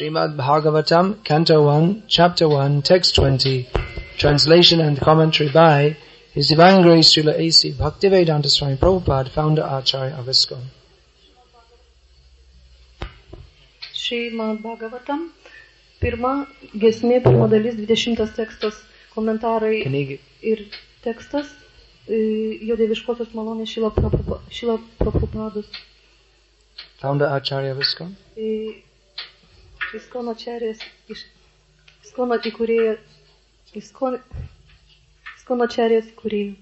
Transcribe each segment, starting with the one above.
Srimad Bhagavatam, Canto 1, Chapter 1, Text 20, translation and commentary by His Divine Grace Srila A.C. Bhaktivedanta Swami Prabhupada, founder Acharya of ISKCON. Srimad Bhagavatam, pirma giesmė, pirma dalis, 20 tekstas, komentarai ir tekstas, jo dieviškosios malonės Šrila Prabhupados. Founder Acharya of ISKCON. ISKCON Acharya, ISKCON įkūrėja, ISKCON Acharya įkūrėja.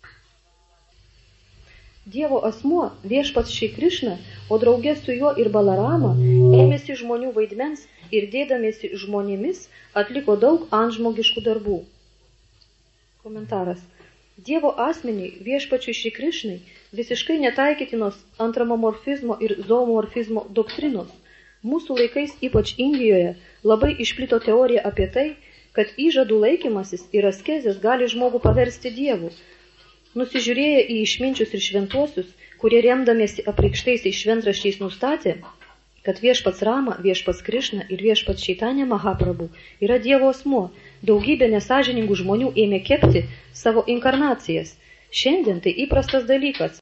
Dievo asmuo, viešpats Šri Krišna, o draugė su juo ir Balarama, ėmėsi žmonių vaidmens ir dėdamiesi žmonėmis atliko daug antžmogiškų darbų. Komentaras. Dievo asmeniai viešpačiui Šri Krišnai visiškai netaikytinos antropomorfizmo ir zoomorfizmo doktrinos. Mūsų laikais, ypač Indijoje, labai išplito teorija apie tai, kad įžadų laikymasis ir askezės gali žmogų paversti dievu. Nusižiūrėję į išminčius ir šventuosius, kurie remdamiesi apreikštaisiais šventraščiais nustatė, kad viešpats Rama, viešpats Krišna ir viešpats Čaitanija Mahaprabhu yra Dievo asmuo, daugybė nesažiningų žmonių ėmė kepti savo inkarnacijas. Šiandien tai įprastas dalykas.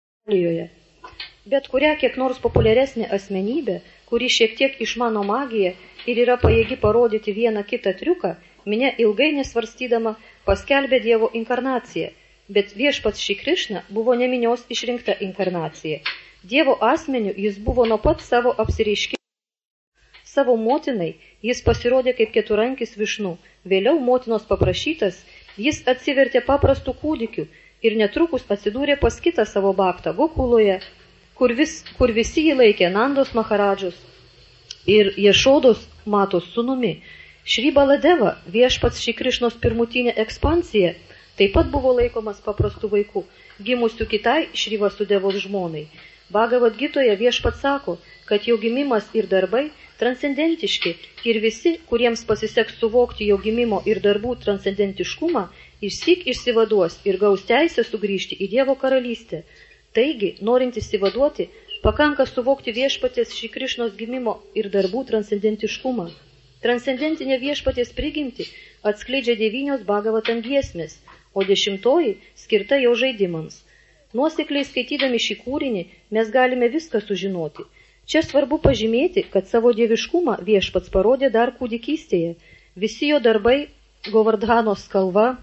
Bet kurią kiek nors populiaresnė asmenybė, kuri šiek tiek išmano magiją ir yra pajėgi parodyti vieną kitą triuką, minia ilgai nesvarstydama paskelbė Dievo inkarnaciją. Bet viešpats Šri Krišna buvo ne minios išrinkta inkarnacija. Dievo asmeniu jis buvo nuo pat savo apsireiškimo. Savo motinai jis pasirodė kaip keturankis Višnu. Vėliau motinos paprašytas, jis atsivertė paprastų kūdikių ir netrukus atsidūrė pas kitą savo baktą Gokuloje, kur visi jį laikė Nandos Maharadžos ir Ješodos Matos sūnumi. Šri Baladeva, viešpats Šri Krišnos pirmutinė ekspansija, taip pat buvo laikomas paprastų vaikų, gimusių kitai Šri Vasudevos žmonai. Bhagavad Gitoje viešpats sako, kad jo gimimas ir darbai transcendentiški ir visi, kuriems pasiseks suvokti jo gimimo ir darbų transcendentiškumą, išsyk išsivaduos ir gaus teisę sugrįžti į Dievo karalystę. Taigi, norint išsivaduoti, pakanka suvokti viešpaties Šri Krišnos gimimo ir darbų transcendentiškumą. Transcendentinė viešpaties prigimti atskleidžia 9 Bhagavatam giesmės, o 10 skirta jo žaidimams. Nuosekliai skaitydami šį kūrinį mes galime viską sužinoti. Čia svarbu pažymėti, kad savo dieviškumą viešpats parodė dar kūdikystėje. Visi jo darbai Govardhanos kalva,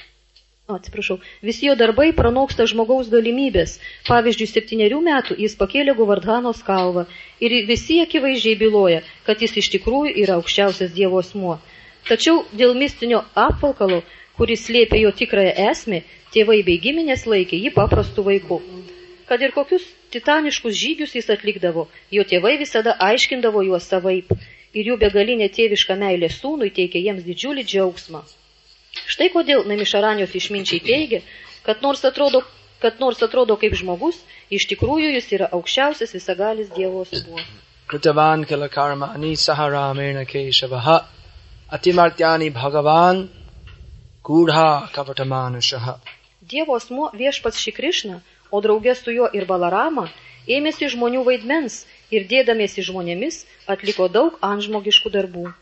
visi jo darbai pranoksta žmogaus galimybės. Pavyzdžiui, 7 metų jis pakėlė Govardhanos kalvą ir visi akivaizdžiai byloja, kad jis iš tikrųjų yra aukščiausias Dievo asmuo. Tačiau dėl mistinio apvalkalo, kuris slėpė jo tikrąją esmę, tėvai bei giminės laikė jį paprastų vaikų. Kad ir kokius titaniškus žygius jis atlikdavo, jo tėvai visada aiškindavo juos savaip ir jų begalinė tėviška meilė sūnui teikė jiems didžiulį džiaugsmą. Štai kodėl Namišaranijos išminčiai teigia, kad nors atrodo kaip žmogus, iš tikrųjų jis yra aukščiausias visagalis Dievo asmuo. Kritavan kila karmani saharamena keshavaha atimartyani bhagavan gudha kavatamanašaha. Dievo asmuo viešpats Šri Krišna, o draugė su juo ir Balarama, ėmėsi žmonių vaidmens ir dėdamiesi žmonėmis atliko daug antžmogiškų darbų.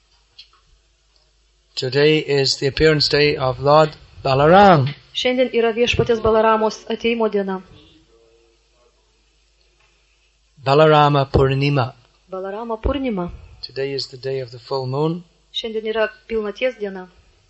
Today is the appearance day of Lord Balaram. Šiandien yra viešpatės Balaramos ateimo diena. Balarama Purnima. Balarama Purnima. Today is the day of the full moon. Šiandien yra pilnaties diena.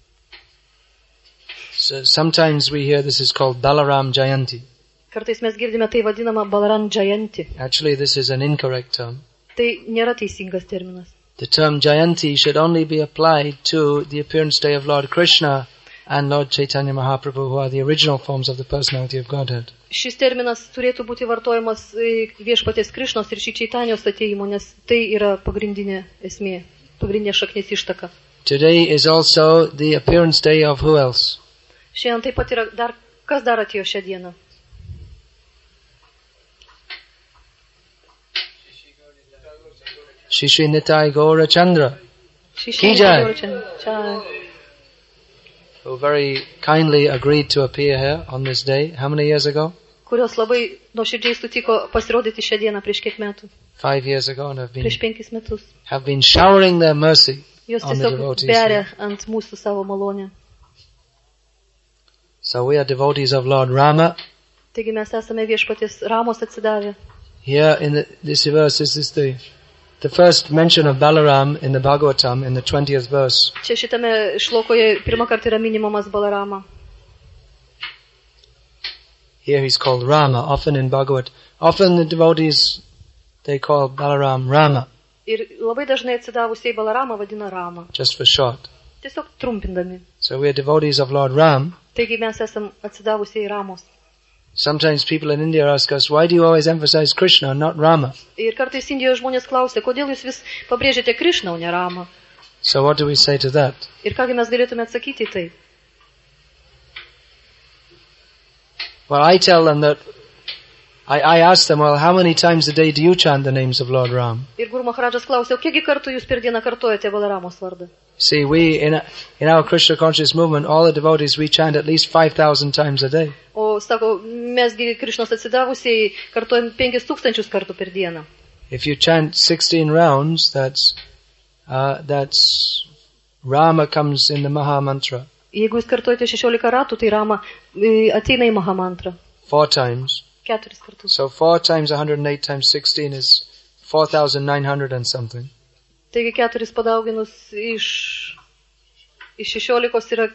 So sometimes we hear this is called Balaram Jayanti. Kartais mes girdime tai vadinama Balaram Jayanti. Actually, this is an incorrect term. Tai nėra teisingas terminas. The term Jayanti should only be applied to the appearance day of Lord Krishna and Lord Chaitanya Mahaprabhu, who are the original forms of the personality of Godhead. Šis terminas turėtų būti vartojamas viešpaties Krišnos ir Šri Čaitanijos atėjimo, nes tai yra pagrindinė esmė, pagrindinė šaknis ištaka. Today is also the appearance day of who else? Šiandien taip pat yra kas dar atėjo šią dieną? Shri Nitai Gaura Chandra, who very kindly agreed to appear here on this day. How many years ago? kurios labai nuoširdžiai sutiko pasirodyti šią dieną prieš kiek metų. 5 years ago and Prieš 5 metus. have been showering their mercy Jos on the tiesiog devotees. beria ant mūsų savo malonę. So we are devotees of Lord Rama. Taigi mes esame Viešpaties Ramos atsidavę. Here in this verse, this is the first mention of Balaram in the Bhagavatam in the 20th verse. Čia šitame šlokoje pirmą kartą yra minimumas Balarama. Here he's called Rama. Often in Bhagavad, often the devotees, they call Balaram Rama, Ir labai dažnai atsidavusiai Balaramą vadina Rama. just for short. Tiesiog trumpindami. So we are devotees of Lord Ram. Taigi mes esam atsidavusiai Ramos. Sometimes people in India ask us, why do you always emphasize Krishna and not Rama? Ir kartais Indijoje žmonės klausia, kodėl jūs vis pabrėžiate Krišną, o ne Ramą. So what do we say to that? Ir kągi mes galėtume atsakyti į tai? Well, I tell them that, I ask them, well, how many times a day do you chant the names of Lord Ram? Ir Guru Maharadžas klausia, o kiekgi kartų jūs per dieną kartojate Balaramos vardą? See, we, in our Krishna conscious movement, all the devotees, we chant at least 5,000 times a day. O sako, mesgi Krišnos atsidavusiai kartojam 5,000 kartų per dieną. If you chant 16 rounds, that's Rama comes in the Maha Mantra Jeigu jūs kartojate 16 ratų, tai Rama ateina į Mahamantrą 4 times. 4 kartus. So 4 times 108 times 16 is 4,900 and something. Taigi 4 padauginus iš 16 yra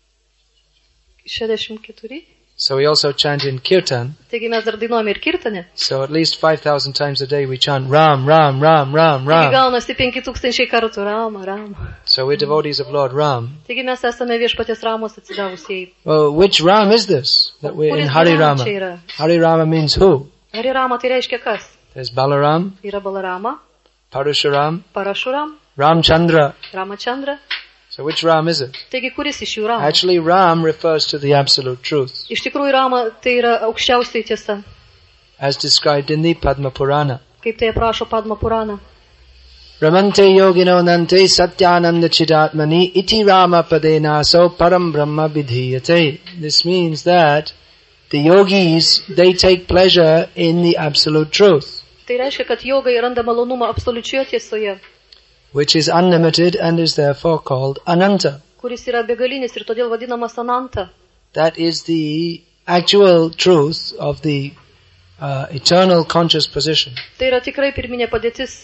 64. So we also chant in Kirtan. Taigi mes dar dainuojame ir kirtane. So at least 5,000 times a day we chant Ram, Ram, Ram, Ram, Taigi Ram. gaunasi 5,000 kartų Rama, Rama. So we're devotees of Lord Ram. Taigi mes esame Viešpaties Ramos atsidavusiai. Well, which Ram is this? That we're in Kuris Hari Rama čia Rama. yra? Hari Rama means who? Hari Rama tai reiškia kas? There's Balaram, Yra Balarama, Parashuram, Parashuram, Ramchandra. Ramachandra. So which Ram is it? Taigi kuris iš jų Rama? Actually, Ram refers to the absolute truth, Iš tikrųjų Rama tai yra aukščiausiai tiesa, as described in the Padma Purana. kaip tai aprašo Padma Purana. Ramante yogino nante satyananda chidatmani iti Rama padena so param brahma vidhiyate. This means that the yogis, they take pleasure in the absolute truth, Tai reiškia, kad jogai randa malonumą absoliučioje tiesoje, which is unlimited and is therefore called Ananta. kuris yra begalinis ir todėl vadinamas Ananta. That is the actual truth of the eternal conscious position. Tai yra tikrai pirminė padėtis,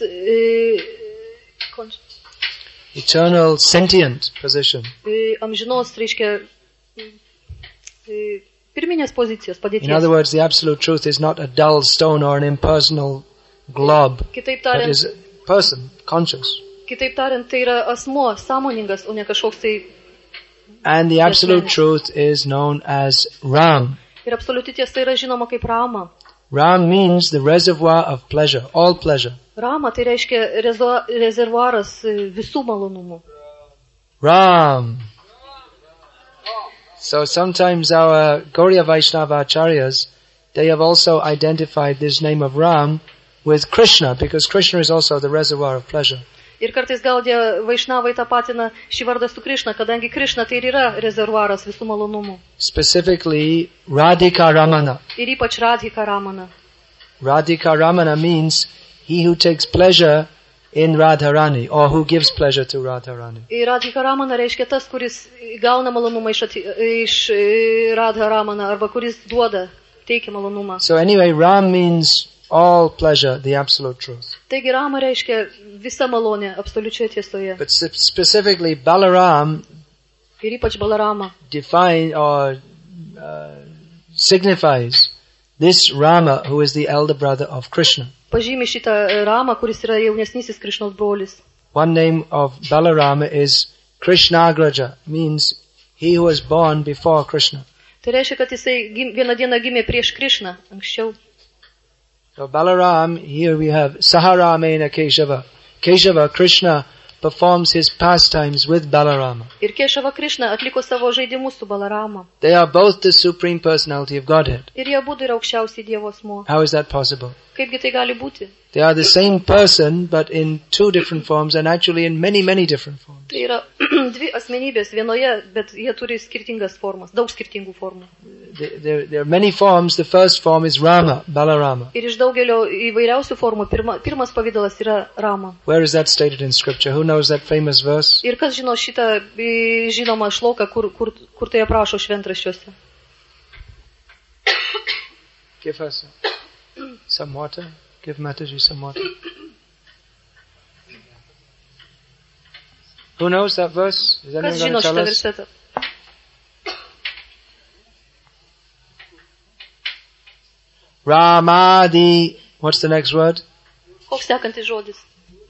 Eternal sentient position. Amžinos, reiškia, pirminės pozicijos In other padėties. words, the absolute truth is not a dull stone or an impersonal glob, Kitaip but tariant, is a person, conscious. tai yra asmuo, sąmoningas, o ne kažkoks tai. And the absolute Yes, truth is known as Ram. Ir absoliuti tiesa yra žinoma kaip Rama. Ram means the reservoir of pleasure, all pleasure. Rama tai reiškia rezervuaras visų malonumų. Ram. So sometimes our Gauriya Vaishnava acharyas, they have also identified this name of Ram with Krishna, because Krishna is also the reservoir of pleasure. Ir kartais Gaudija Vaišnavai tapatina šį vardą su Krišna, kadangi Krišna tai ir yra rezervuaras visų malonumų. Specifically, Radhika Ramana. Ir ypač Radhika Ramana. Radhika Ramana means he who takes pleasure in Radharani, or who gives pleasure to Radharani. Ir Radhika Ramana reiškia tas, kuris gauna malonumą iš Radha Ramana, arba kuris duoda, teikia malonumą. So anyway, Ram means all pleasure, the absolute truth. Taigi Rama reiškia visa malonė absoliučioje tiesoje. But specifically, Balaram Ir ypač Balarama define or signifies this Rama who is the elder brother of Krishna. pažymi šitą Ramą, kuris yra jaunesnysis Krišnos brolis. One name of Balarama is Krishnagraja, means he who was born before Krishna. Tai reiškia, kad jisai vieną dieną gimė prieš Krišną, anksčiau. So Balaram, here we have Saharamena Keshava. Keshava, Krishna, performs his pastimes with Balarama. Ir Kešava Krišna atliko savo žaidimus su Balarama. They are both the Supreme Personality of Godhead. Ir jie abudu yra aukščiausiai Dievo asmuo. How is that possible? Kaipgi tai gali būti? They are the same person, but in two different forms, and actually in many, many different forms. Tai yra dvi asmenybės vienoje, bet jie turi skirtingas formas, daug skirtingų formų. there are many forms. The first form is Rama, Balarama. Ir iš daugelio įvairiausių formų pirmas pavidalas yra Rama. Where is that stated in scripture? Who knows that famous verse? Ir kas žino šitą žinomą šloką, kur tai aprašo šventraščiuose? Give her some water. Give Mataji some water. Who knows that verse? Is anyone Kas going žino to tell šitą us? versetą? Ramadi. What's the next word? Koks sekantis žodis?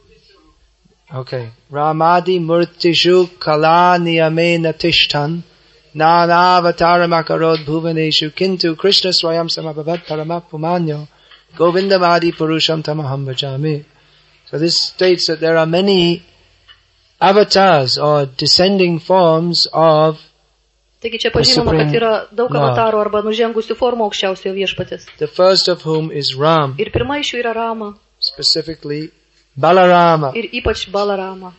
Okay. Ramadi murtishu kala niyamena tishtan nanavataram akarod bhuvaneshu kintu Krishna swayam samabhavat paramapumanyo govindamadi purusham tamaham bhajami. So this states that there are many avatars or descending forms of Taigi čia pažymama, kad yra daug avatarų arba nužengusių formų aukščiausiojo viešpatės. the first of whom is Ram, Ir pirma iš jų yra Rama. specifically Balarama. Ir ypač Balarama.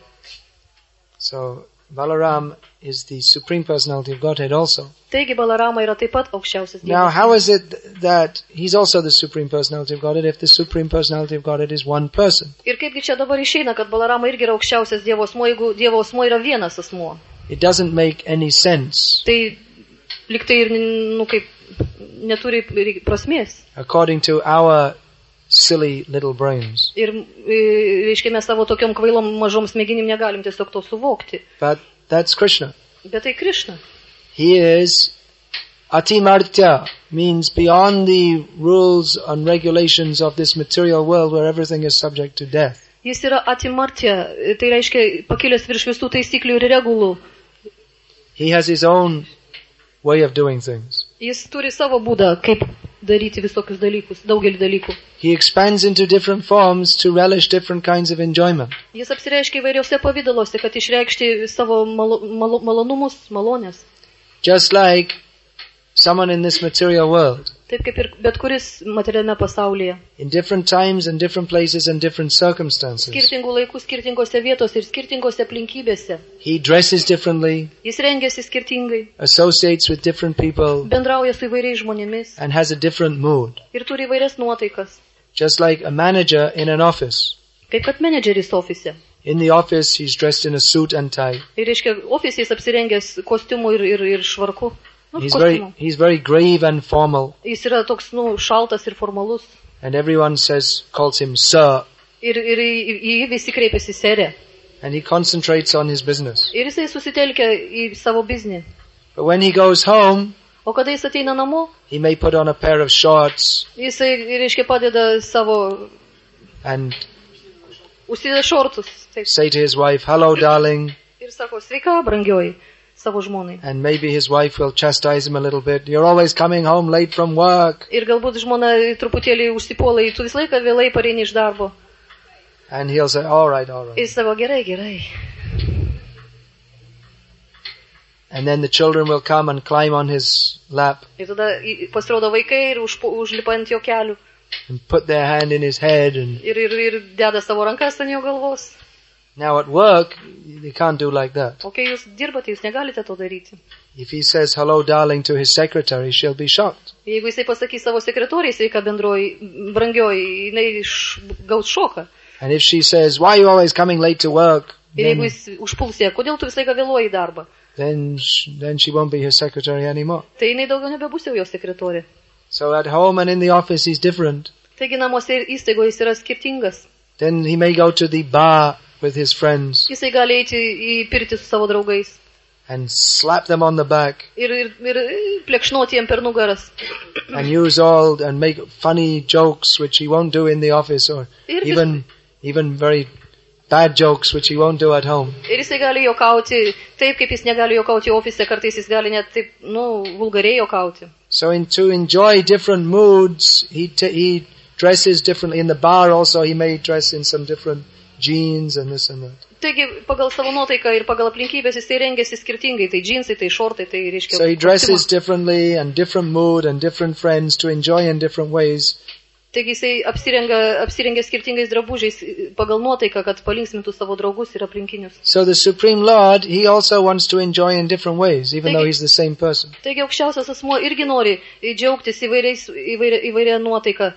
So Balaram is the Supreme Personality of Godhead also. Taigi Balarama yra taip pat aukščiausias Now, Dievas. how is it that he's also the Supreme Personality of Godhead if the Supreme Personality of Godhead is one person? Ir kaipgi čia dabar išeina, kad Balarama irgi yra aukščiausias Dievo asmuo, jeigu Dievo asmuo yra vienas asmuo. It doesn't make any sense. Tai liktai ir, kaip, neturi prasmės. According to our silly little brains. Ir, reiškia, mes savo tokiom kvailom mažom smegenim negalim tiesiog to suvokti. But that's Krishna. Bet tai Krishna. He is Atimartya, means beyond the rules and regulations of this material world where everything is subject to death. Jis yra atimartya, tai reiškia pakilęs virš visų taisyklių ir regulų. He has his own way of doing things. Jis turi savo būdą, kaip daryti visokius dalykus, daugelį dalykų. He expands into different forms to relish different kinds of enjoyment. Jis apsireiškia įvairiuose pavidaluose, kad išreikšti savo malonumus, malonės. Just like someone in this material world, Taip kaip ir bet kuris materialiame pasaulyje. in different times and different places and different circumstances. Skirtingų laikų, skirtingose vietose ir skirtingose aplinkybėse. He dresses differently, Jis rengiasi skirtingai, associates with different people, bendrauja su įvairiais žmonėmis and has a different mood. ir turi įvairias nuotaikas. Just like a manager in an office. Kaip kad menedžeris ofise. In the office, he's dressed in a suit and tie. Ir reiškia, ofise jis apsirengęs kostiumu ir švarku. Nu, kostiumu. He's very grave and formal, Jis yra toks, šaltas ir formalus. and everyone calls him sir, Ir į jį visi kreipiasi serė. and he concentrates on his business. Ir jisai susitelkia į savo biznį. But when he goes home, O kada jis ateina namo, he may put on a pair of shorts jisai, reiškia, padeda savo, and užsideda šortus. Taip. say to his wife, hello darling, Ir sako, sveika, brangioji, savo žmonai. and maybe his wife will chastise him a little bit. You're always coming home late from work. Ir galbūt žmona truputėlį užsipuola, tu visą laiką vėlai pareini iš darbo. And he'll say, all right. Ir sako, gerai, gerai. And then the children will come and climb on his lap Ir tada pasirodo vaikai ir užlipa ant jo kelių. and put their hand in his head. And Ir deda savo rankas ant jo galvos. now at work, they can't do like that. O kai jūs dirbate, jūs negalite to daryti. If he says hello darling to his secretary, she'll be shocked. Jeigu jisai pasakys savo sekretoriai, sveika bendroji, brangioji, jinai gaus šoką. And if she says, why are you always coming late to work? Ir jeigu jis užpuls ją, kodėl tu visą laiką vėluoji į darbą? Then she won't be his secretary anymore. Tai jinai daugiau nebebus jau jo sekretorė. So at home and in the office, he's different. Taigi namuose ir įstaigoje jis yra skirtingas. Then he may go to the bar with his friends Jisai gali eiti į pirtį su savo draugais. and slap them on the back Ir plekšnoti jiem per nugaras. and use and make funny jokes which he won't do in the office, or even very bad jokes which he won't do at home. Ir jisai gali juokauti taip, kaip jis negali juokauti ofise, kartais jis gali net taip, vulgariai juokauti. So to enjoy different moods, he dresses differently. In the bar also, he may dress in some different jeans and this and that. Taigi, pagal savo nuotaiką ir pagal aplinkybės jisai rengiasi skirtingai, tai džinsai, tai šortai, tai reiškia. So he dresses differently and different mood and different friends to enjoy in different ways Taigi jisai apsirengia skirtingais drabužiais pagal nuotaiką, kad palinksmintų savo draugus ir aplinkinius. So the Supreme Lord, he also wants to enjoy in different ways, even though he's the same person. Taigi aukščiausias asmuo irgi nori džiaugtis įvairia nuotaika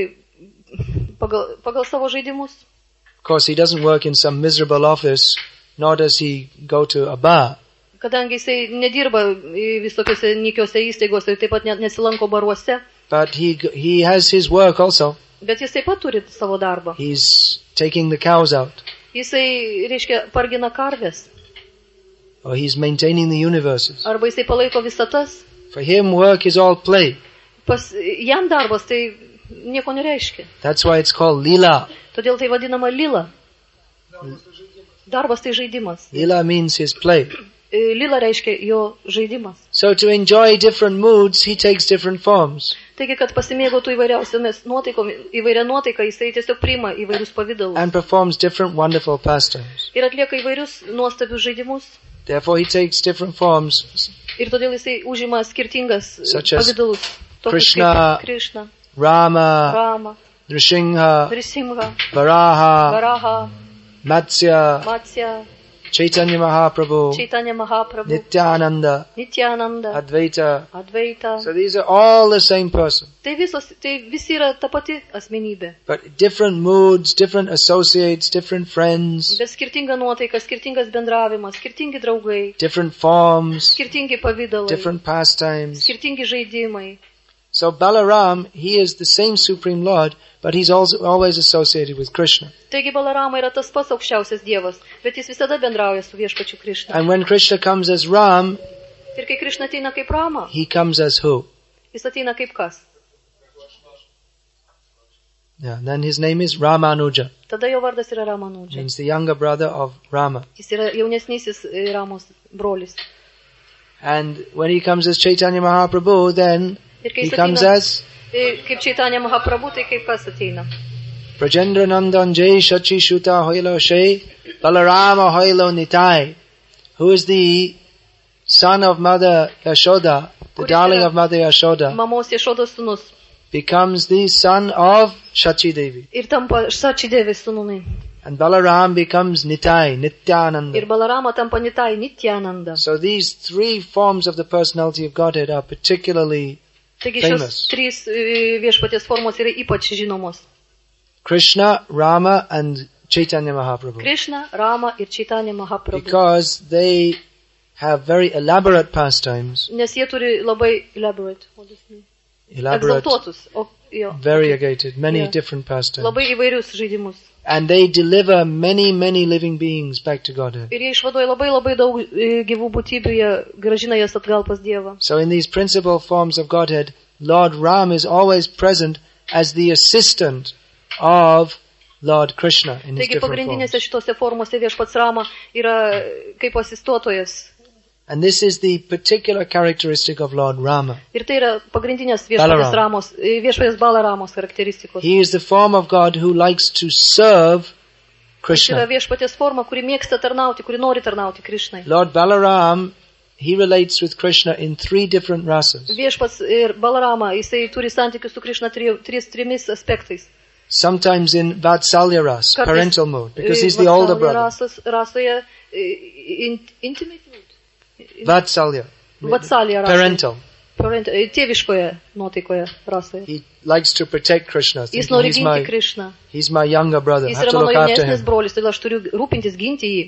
pagal savo žaidimus. Of course, he doesn't work in some miserable office, nor does he go to a bar. Kadangi jisai nedirba visokiose nykiose įstaigose ir taip pat nesilanko baruose. But he has his work also. Bet jis taip pat turi savo darbą. He's taking the cows out. Jisai, reiškia, pargina karves. Or he's maintaining the universes. Arba jisai palaiko visatas. For him, work is all play. Jam darbas tai nieko nereiškia. That's why it's called lila. Todėl tai vadinama lila. Darbas tai žaidimas. Lila means his play. Lila reiškia jo žaidimas. So to enjoy different moods, he takes different forms. Taigi, kad pasimėgautų įvairia nuotaika, jisai tiesiog priima įvairius pavydalus. And performs different wonderful pastimes. Ir atlieka įvairius nuostabius žaidimus. Therefore he takes different forms. Ir todėl jisai užima skirtingas Such as pavydalus. Krishna, Rama, Nrsimha, Varaha, Matsya, Chaitanya Mahaprabhu, Nityananda, Advaita. So these are all the same person. Tai visi yra ta pati asmenybė. But different moods, different associates, different friends. Bet skirtinga nuotaika, skirtingas bendravimas, skirtingi draugai. Different forms. Skirtingi pavydalai. Different pastimes. Skirtingi žaidimai. So Balaram, he is the same Supreme Lord, but he's also always associated with Krishna. Taigi Balarama yra tas pats aukščiausias Dievas, bet jis visada bendrauja su viešpačiu Krishna. And when Krishna comes as Ram, ir kai Krishna ateina kaip Rama, he comes as who? Jis ateina kaip kas? Yeah, then his name is Ramanuja. Tada jo vardas yra Ramanuja. Means the younger brother of Rama. Jis yra jaunesnysis Ramos brolis. And when he comes as Chaitanya Mahaprabhu, then he comes as kaip Chaitanya Mahaprabhu, tai kaip kas ateina? Prajendra Nandan Jai Shachi Shuta Hoilo Shai Balarama Hoilo Nitai, who is the son of Mother Yashoda, the darling of Mother Yashoda, Mamos Yashodos sūnus, becomes the son of Shachi Devi. Ir tampa Shachi Devi sūnumi. And Balaram becomes Nitai, Nityananda. Ir Balarama tampa Nitai, Nityananda. So these three forms of the personality of Godhead are particularly Taigi šios trys viešpaties formos yra ypač žinomos. Krishna, Rama and Chaitanya Mahaprabhu. Krishna, Rama ir Chaitanya Mahaprabhu. Because they have very elaborate pastimes. Nes jie turi labai elaborate. Exaltuotus. Variegated, many different pastimes. Labai įvairius žaidimus. And they deliver many, many living beings back to Godhead. Ir jie išvaduoja labai daug gyvų būtybių, jie grąžina jas atgal pas Dievą. So in these principal forms of Godhead, Lord Ram is always present as the assistant of Lord Krishna in his different forms. Taigi pagrindinėse šitose formose viešpats Rama yra kaip asistuotojas. And this is the particular characteristic of Lord Rama. Ir tai yra pagrindinės viešpatės Balaramos charakteristikos. He is the form of God who likes to serve Krishna. Tai yra viešpatės forma, kuri mėgsta tarnauti, kuri nori tarnauti Krishnai. Lord Balaram, he relates with Krishna in three different rasas. Viešpats ir Balarama, jisai turi santykius su Krishna trimis aspektais. Sometimes in Vatsalya ras, parental mode, because he's the older brother. Rasoje intimate mode. Vatsalya, parental. Tėviškoje nuotaikoje rasoje. He likes to protect Krishna. Jis nori ginti Krishną. He's my younger brother. I have to look after him. Brolis, todėl aš turiu rūpintis ginti jį.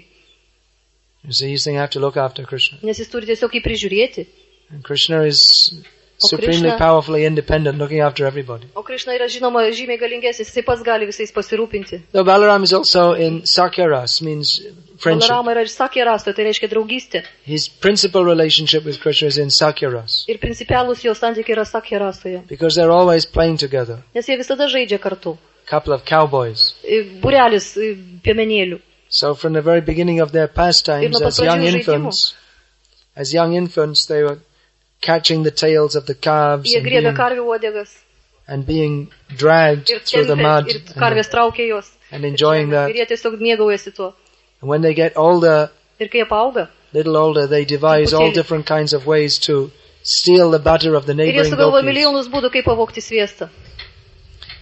You see, he's saying I have to look after Krishna. Nes jis turi tiesiog jį prižiūrėti. And Krishna is supremely powerfully independent, looking after everybody. O Krishna yra žinoma žymiai galingesnis, jis pats gali visais pasirūpinti. So Balaram is also in Sakya ras, means friendship. Balarama yra ir Sakya ras, tai reiškia draugystė. His principal relationship with Krishna is in Sakya ras. Ir principialūs jo santykiai yra Sakya rasoje. Because they're always playing together. Nes jie visada žaidžia kartu. Couple of cowboys. Būrelis piemenėlių. So from the very beginning of their pastimes as young infants, they were catching the tails of the calves and being dragged through the mud and enjoying that. And when they get older, little older, they devise all different kinds of ways to steal the butter of the neighboring gopis.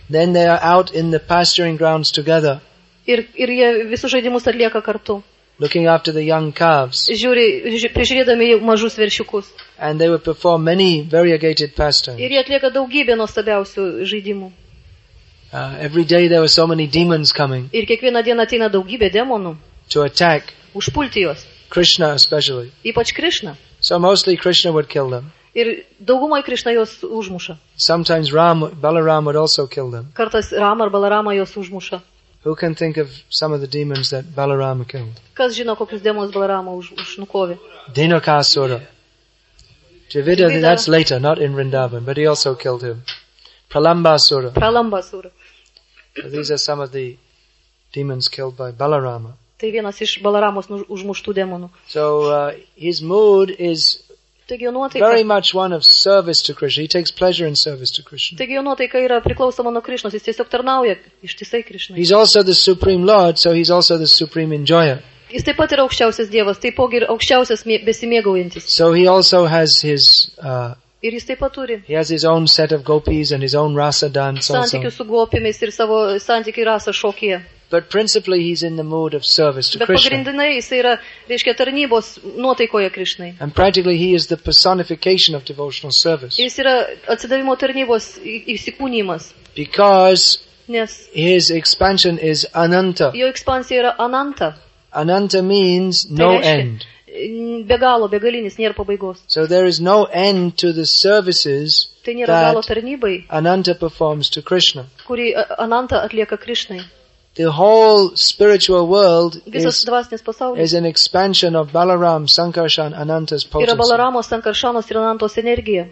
Then they are out in the pasturing grounds together, Ir jie visus žaidimus atlieka kartu. looking after the young calves. Prižiūrėdami mažus veršiukus. And they would perform many variegated pastimes. Ir jie atlieka daugybę nuostabiausių žaidimų. Every day there were so many demons coming Ir kiekvieną dieną ateina daugybė demonų. to attack Užpulti juos. Krishna especially. Ypač Krišna. So mostly Krishna would kill them. Ir daugumai Krišna juos užmuša. Sometimes Balaram would also kill them. Kartais Rama ar Balarama juos užmuša. Who can think of some of the demons that Balarama killed? Kas žino, kokius demonus Balarama užnukovė? Dinakasura. Dravida, that's later, not in Vrindavan, but he also killed him. Pralambasura. Pralambasura. So these are some of the demons killed by Balarama. Tai vienas iš Balaramos užmuštų demonų. So his mood is Taigi jo very nuotaika, much one of service to Krishna. He takes pleasure in service to Krishna. yra priklausoma nuo Krišnos, jis tiesiog tarnauja ištisai Krišnai. He's also the Supreme Lord, so he's also the Supreme Enjoyer. Jis taip pat yra aukščiausias Dievas, taipogi ir aukščiausias besimėgaujantis. So he also has his Ir jis taip pat turi he has his own set of gopis and his own rasa dance also. santykių su gopimis ir savo santykių rasą šokyje. But principally he's in the mood of service to Bet Krishna. pagrindinai jis yra, reiškia, tarnybos nuotaikoje Krišnai. And practically he is the personification of devotional service. Jis yra atsidavimo tarnybos įsikūnymas, Because nes his expansion is ananta. jo ekspansija yra ananta. Ananta means Tai no reiškia, end. be galo, begalinis, nėra pabaigos. So there is no end to the services Tai nėra galo that tarnybai, Ananta performs to Krishna. kurį Ananta atlieka Krišnai. The whole spiritual world Visas is dvasinis pasaulis an expansion of Balaram, Sankarshan, Ananta's yra potency. Balaramos, Sankarshanos ir Anantos energija.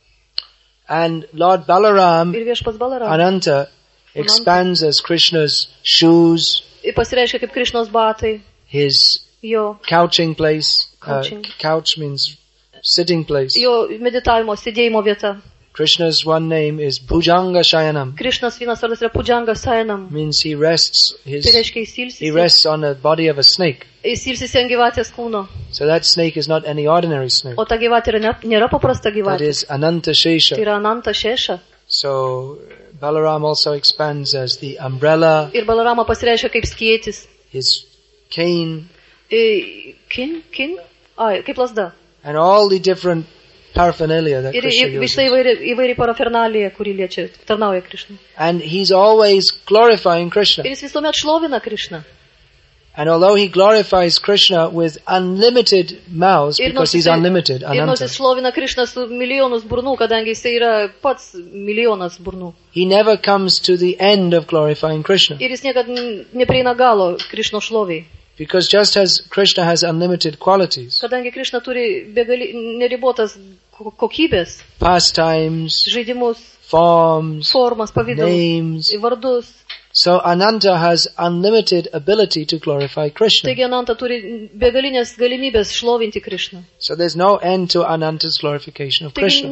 And Lord Balaram, Ir viešpats Balaramos Ananta, expands as Krishna's shoes, pasireiškia kaip Krišnos batai, his jo couching place. Couching. Couch means sitting place. meditavimo, sėdėjimo vieta. Krishna's one name is Bhujanga Shayanam. Krišnas vienas vardas yra Pudžanga Sainam. Means he rests Tai reiškia he rests on the body of a snake. Jis ilsisi ant gyvatės kūno. So that snake is not any ordinary snake. O ta gyvatė nėra paprasta That gyvatė. is Ananta Tai Shesha. yra Ananta Šeša. So Balaram also expands as the umbrella, Ir Balarama pasireiškia kaip skėtis. his cane, Kin? Kaip lasda. and all the different paraphernalia that Ir Krishna visai uses. įvairi parafernalija, kuri liečia, tarnauja Krišnai. And he's always glorifying Krishna. Ir jis visuomet šlovina Krišną. And although he glorifies Krishna with unlimited mouths, Ir because he's unlimited, ir nors Ananta, jis šlovina Krišną su milijonus burnų, kadangi jis yra pats milijonas burnų. he never comes to the end of glorifying Krishna. Ir jis niekad neprieina galo Krišno šloviai. Because just as Krishna has unlimited qualities, Kadangi Krišna turi neribotas kokybės, pastimes, žaidimus, forms, formas, pavydalus, names, vardus. so Ananta has unlimited ability to glorify Krishna. Taigi Ananta turi begalinės galimybės šlovinti Krišną. So there's no end to Ananta's glorification of Taigi Krishna.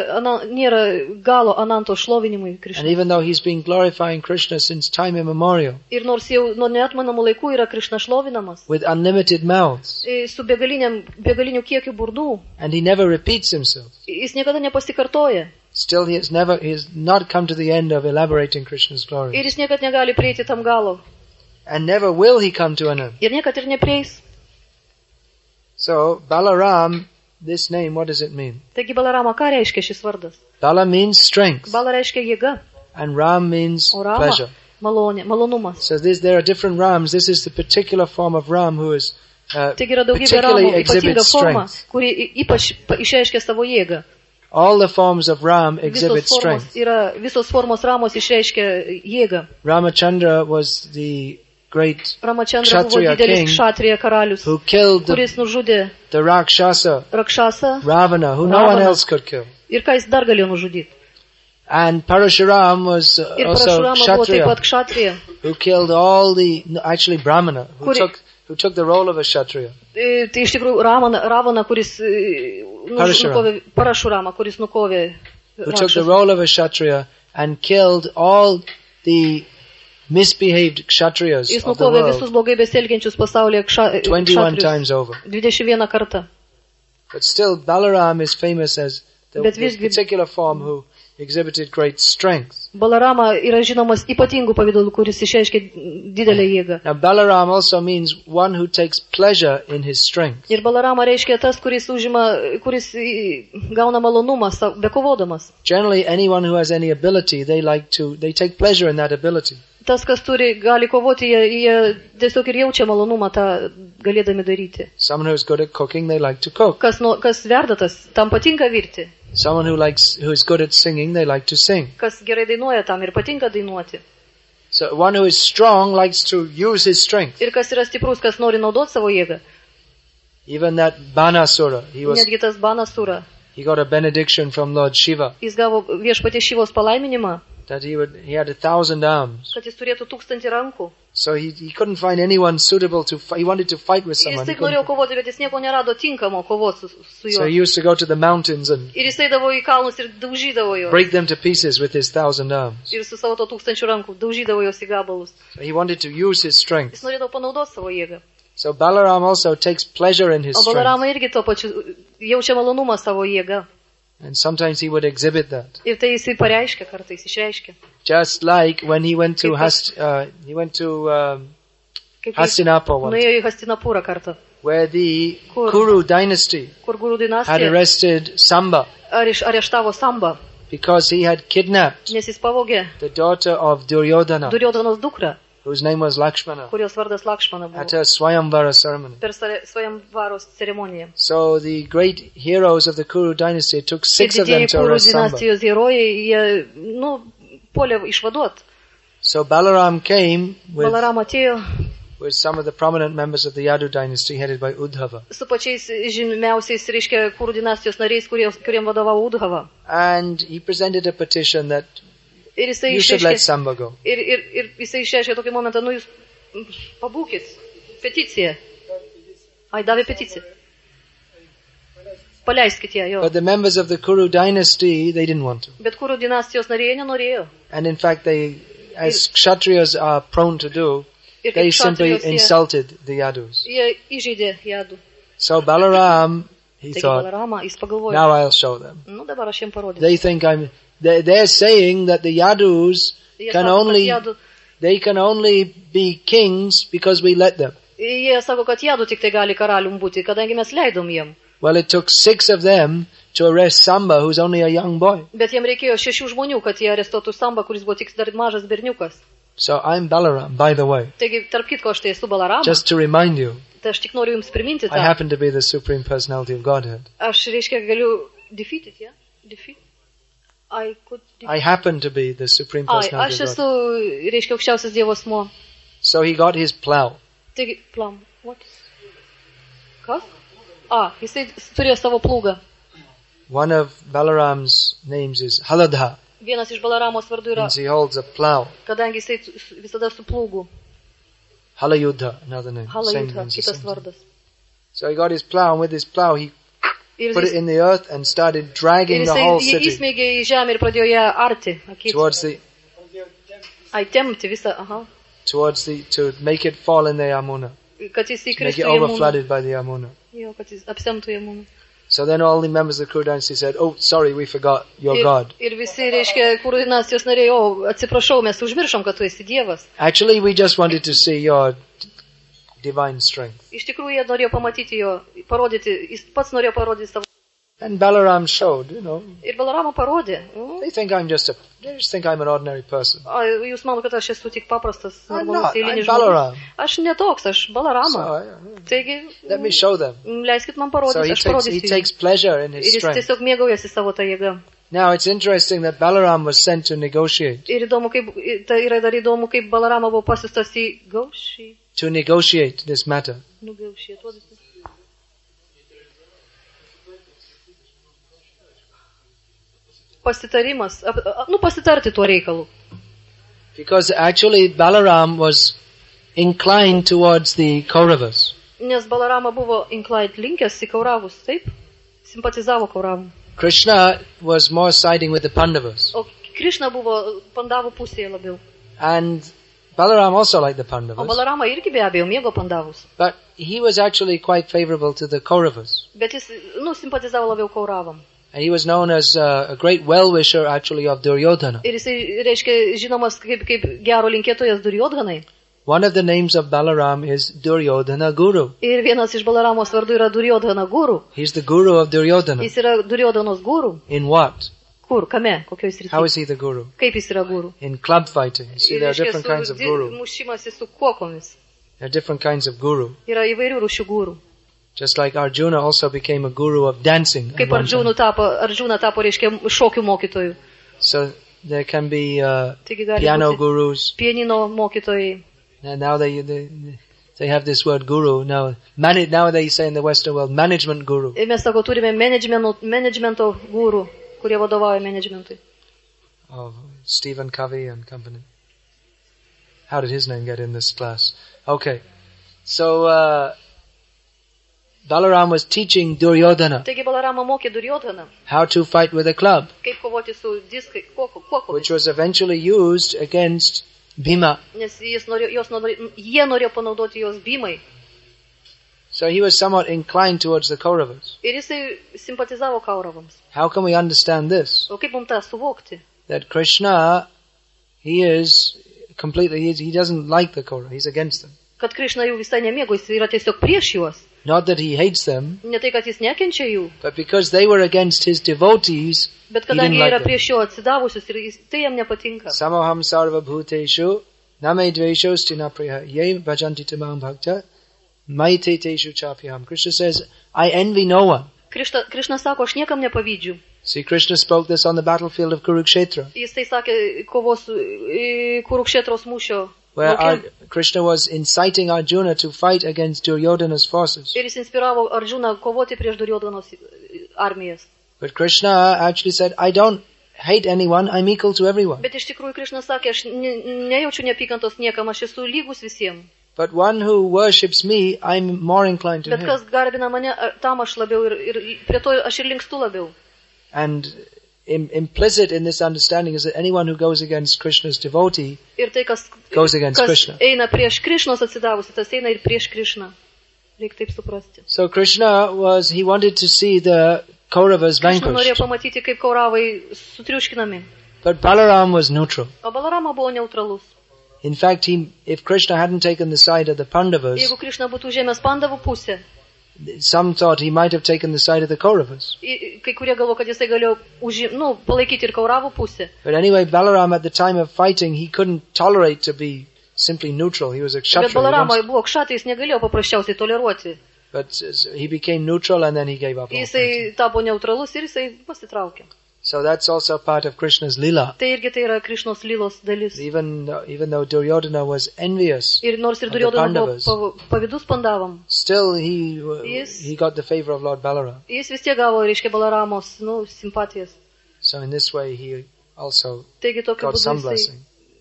nėra galo Ananto šlovinimui And Krišną. even though he's been glorifying Krishna since time immemorial, Ir nors jau nuo neatmanamų laikų yra Krišna šlovinamas, with unlimited mouths, su begaliniu kiekiu burdų, and he never repeats himself, jis niekada nepasikartoja. still he has not come to the end of elaborating Krishna's Ir glory. jis niekad negali prieiti tam galo. And never will he come to an end. Ir niekad ir neprieis. So, Balaram, this name, what does it mean? Taigi Balarama, ką reiškia šis vardas? Bala means strength, Bala reiškia jėga, and Ram means o Rama pleasure. malonė, malonumas. So there are different Rams. This is the particular form of Ram who is Taigi yra daugybė particularly Ramų, ypatinga exhibits forma, strength. kuri ypač išreiškia savo jėgą. All the forms of Ram exhibit strength. Visos formos Ramos išreiškia jėgą. Ramachandra was the great Ramachandra buvo Kshatriya didelis king Kshatriya karalius, who killed kuris nužudė the Rakshasa, Rakšasą Ravana, who no one Ravana. else could kill. ir ką jis dar galėjo nužudyti. And Parashuram was Ir also Parashurama buvo taip pat Kshatriya, Kshatriya, who killed all the, actually Brahmana, Kuri- who took the role of a Kshatriya. Tai iš tikrųjų Ravana, kuris nukovė, Parashurama, kuris nukovė Who took the Rakšasą. role of a Kshatriya and killed all the misbehaved Kshatriyas Jis of the nukovė visus world blogai besielgiančius pasaulyje 21 Kshatriyus. times over. 21 kartą. But still, Balaram is famous as the Bet visgi- particular form who exhibited great strength. Balarama yra žinomas ypatingų pavydalų, kuris išreiškia didelę jėgą. Now Balaram also means one who takes pleasure in his strength. Ir Balarama reiškia tas, kuris gauna malonumą bekovodamas. Generally, anyone who has any ability, they take pleasure in that ability. Tas, kas gali kovoti, jie tiesiog ir jaučia malonumą tą galėdami daryti. Someone who is good at cooking, they like to cook. Kas verda tas, tam patinka virti. Someone who is good at singing, they like to sing. Kas gerai dainuoja, tam ir patinka dainuoti. So one who is strong likes to use his strength. Ir kas yra stiprus, kas nori naudoti savo jėgą. Even that Banasura, Netgi tas Banasura. He got a benediction from Lord Shiva. Jis gavo viešpaties Šivos palaiminimą. That he had 1,000 arms. Kad jis turėtų 1000 rankų. So he couldn't find anyone suitable to fight. He wanted to fight with someone. Jis tik norėjo kovoti, bet jis nieko nerado tinkamo kovoti su juo. So he used to go to the mountains and ir jis eidavo į kalnus ir daužydavo juos. Break them to pieces with his 1,000 arms. Ir su savo 1000 rankų daužydavo juos į gabalus. So he wanted to use his strength. Jis norėjo panaudoti savo jėgą. So Balaram also takes pleasure in his strength. O Balarama irgi to pačiu jaučia malonumą savo jėgą. And sometimes he would exhibit that. Ir tai jisai pareiškia, kartais išreiškia. Just like when he went to Hastinapur once, nuėjo į Hastinapurą kartą, where the Kuru dynasty had arrested Samba areštavo Sambą, because he had kidnapped nes jis pavogė the daughter of Duryodanas dukrą, whose name was Lakshmana, kurios vardas Lakshmana buvo, at a Swayamvara ceremony. Per Swayamvaros ceremoniją. So the great heroes of the Kuru dynasty took 6 of them to arrest Samba. Kuru dinastijos herojai, jie, puolė išvaduot. So Balaram came with some of the prominent members of the Yadu dynasty headed by Udhava. Su pačiais žymiausiais, reiškia, Kuru dinastijos nariais, kuriem vadovavo Udhava. And he presented a petition that you should let Samba go. Ir jisai išreiškė tokį momentą, jūs pabūkit, peticiją. Davė peticiją. Paleiskit ją, jo. But the members of the Kuru dynasty, they didn't want to. Bet Kuru dinastijos nariai nenorėjo. And in fact, as Kshatriyas are prone to do, they simply insulted the Yadus. Jie įžeidė Jadų. So Balaram, he thought, now I'll show them. Dabar aš jiem parodysiu. They think they're saying that the Yadus can only be kings because we let them. Jie sako, kad Jadų tik tai gali karalium būti, kadangi mes leidom jiem. Well, it took 6 of them to arrest Samba, who's only a young boy. Bet jiem reikėjo 6 žmonių, kad jie arestuotų Sambą, kuris buvo tik dar mažas berniukas. So I'm Balaram, by the way. Taigi, tarp kitko, aš tai esu Balarama. Just to remind you. Tai aš tik noriu jums priminti tą. I happen to be the Supreme Personality of Godhead. Aš, reiškia, galiu defeat it, yeah? Defeat? I happen to be the Supreme Personality of Godhead. Aš esu, reiškia, aukščiausias Dievo asmuo. So he got his plow. Taigi, plow. What? Kas? Jisai turėjo savo plūgą. One of Balaram's names is Haladha. Vienas iš Balaramos vardų yra. Means he holds a plow. Kadangi jisai visada su plūgu. Halayudha, another name. Halayudha, kitas vardas. So he got his plow, and with his plow he put it in the earth and started dragging the whole city. Ir jisai įsmeigė į žemę ir pradėjo ją arti. Tempti visą, to make it fall in the Yamuna. Kad jis įkristų Make it overflooded by the Yamuna. Jo, kad jis apsemtų Yamuną. So then all the members of the Kuru dynasty said, "Oh, sorry, we forgot your God." Ir visi, reiškia, Kuru dinastijos nariai, atsiprašau, mes užmiršom, kad tu esi Dievas. Actually, we just wanted to see your divine strength. Iš tikrųjų, jie norėjo pamatyti parodyti, jis pats norėjo parodyti savo. And Balaram showed, Ir Balarama parodė. They just think I'm an ordinary person. Jūs mano, kad aš esu tik paprastas, normalus, eilinis žmogus. Aš netoks, aš Balarama. Taigi, let me show them. Leiskit man parodyti, aš parodysiu. He takes pleasure in his strength. Ir jis tiesiog mėgaujasi savo tą jėgą. Now it's interesting that Balaram was sent to negotiate. Ir yra dar įdomu, kaip Balarama buvo pasiustas to negotiate this matter. Pasitarimas, pasitarti tuo reikalu. Because actually Balaram was inclined towards the Kauravas. Nes Balarama buvo inclined, linkęs į Kauravus, taip? Simpatizavo Kauravam. Krishna was more siding with the Pandavas. O Krishna buvo Pandavų pusėje labiau. And Balaram also liked the Pandavas. O Balarama irgi be abejo mėgo Pandavus. But he was actually quite favorable to the Kauravas. Bet jis, simpatizavo labiau Kauravam. And he was known as a great well-wisher actually of Duryodhana. Ir jisai, reiškia, žinomas kaip gero linkėtojas Duryodhanai. One of the names of Balaram is Duryodhana Guru. Ir vienas iš Balaramos vardų yra Duryodhana guru. He's the guru of Duryodhana. Jis yra Duryodhanos guru. In what? Kur, kame, kokioj srityje? How is he the guru? Kaip jis yra guru? In club fighting. You see, there are different kinds of guru. Mušimasi su kuokomis. There are different kinds of guru. Yra įvairių rūšių gūrų. Just like Arjuna also became a guru of dancing. Kaip Arjuna tapo, reiškia, šokių mokytojų. So there can be piano gurus. Pianino mokytojai. And now they have this word guru. Now they say in the Western world management guru. Ir mes sako, turime managemento gūrų, kurie vadovauja managementui. Oh, Stephen Covey and company. How did his name get in this class? Okay. So Balaram was teaching Duryodhana Taigi Balarama mokė Duryodhaną, how to fight with a club, kaip kovoti su diskai, kuokomis. which was eventually used against Bhima. Nes jie norėjo panaudoti jos Bhimai. So he was somewhat inclined towards the Kauravas. Ir jisai simpatizavo Kauravams. How can we understand this? O kaip mums tą suvokti? That Krishna, he doesn't like the Kauravas, he's against them. Kad Krishna jų visai nemėgo, jis yra tiesiog prieš juos. Not that he hates them, Ne tai, kad jis nekenčia jų, but because they were against his devotees, bet he kadangi didn't jie like yra them. prieš jo atsidavusius ir tai jam nepatinka. Samaham sarva bhuteshu, name dvesho stinapriya, ye bhajanti tamam bhakta, maite teshu chapyam. Krishna says, I envy no one. Krishna sako, aš niekam nepavydžiu. See, Krishna spoke this on the battlefield of Kurukshetra, Jis tai sakė kovos Kurukšetros mūšio. where Krishna was inciting Arjuna to fight against Duryodhana's forces. Ir jis inspiravo Arjuną kovoti prieš Duryodhanos armijas. But Krishna actually said, I don't hate anyone, I'm equal to everyone. Bet iš tikrųjų Krishna sakė, aš nejaučiu neapykantos niekam, aš esu lygus visiems. But one who worships me, I'm more inclined to Bet him. kas garbina mane, tam aš labiau ir prie to aš ir linkstu labiau. And implicit in this understanding is that anyone who goes against Krishna's devotee Ir tai, kas Krishna. eina prieš Krishnos atsidavusi, tas eina ir prieš Krishną. Reikia taip suprasti. So Krishna he wanted to see the Kauravas Krishna norėjo vanquished. pamatyti, kaip Kauravai sutriuškinami. But Balaram was neutral. O Balarama buvo neutralus. In fact, if Krishna hadn't taken the side of the Pandavas, Jeigu Krishna būtų užėmęs Pandavų pusę, some thought he might have taken the side of the Kauravas. kai kurie galvo, kad jisai galėjo palaikyti ir Kauravų pusę. But anyway, Balaram at the time of fighting, he couldn't tolerate to be simply neutral. He was a Bet kshatriya. Balaramai buvo kšatai, jis negalėjo paprasčiausiai toleruoti. But he became neutral and then he gave up all fighting. Jisai tapo neutralus ir jisai pasitraukė. So that's also part of Krishna's lila. Tai irgi tai yra Krishnos lylos dalis. Even though Duryodhana was envious, Ir nors ir of the Duryodhana Pandavas, buvo pavydus Pandavam, still he got the favor of Lord Balaram. jis vis tiek gavo, reiškia, Balaramos, simpatijas. So in this way he also Taigi tokiu got some būdu blessing.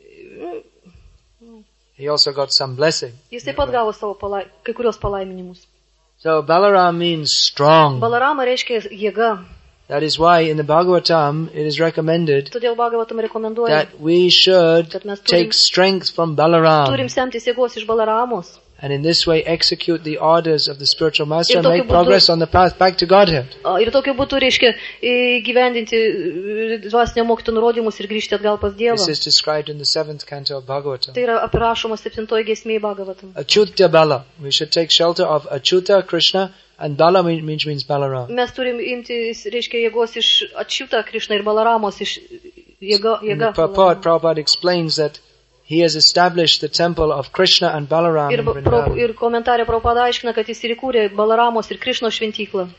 He also got some blessing. jis taip pat gavo savo kai kurios palaiminimus. So Balaram means strong. Balarama reiškia jėga. That is why in the Bhagavatam it is recommended Todėl Bhagavatam rekomenduoja, that we should kad mes take strength from turim Balaram semtis jėgos iš Balaramos. and in this way execute the orders of the spiritual master and Ir tokiu make progress būdu- on the path back to Godhead. Ir tokiu būdu, reiškia, gyvendinti dvasinio mokyto nurodymus ir grįžti atgal pas Dievą. This is described in the 7th canto of Bhagavatam. Tai yra aprašoma 7 giesmėje Bhagavatam. Achyuta Bala. We should take shelter of Achyuta Krishna and Bala means Balaram. Mes turim imti, reiškia, jėgos iš Achyuta Krishna ir Balaramos iš jėga. In the purport, Prabhupada explains that he has established the temple of Krishna and Balaram in Vrindavan. Ir komentarė Prabhupada aiškina, kad jis ir įkūrė Balaramos ir Krishnos šventyklą.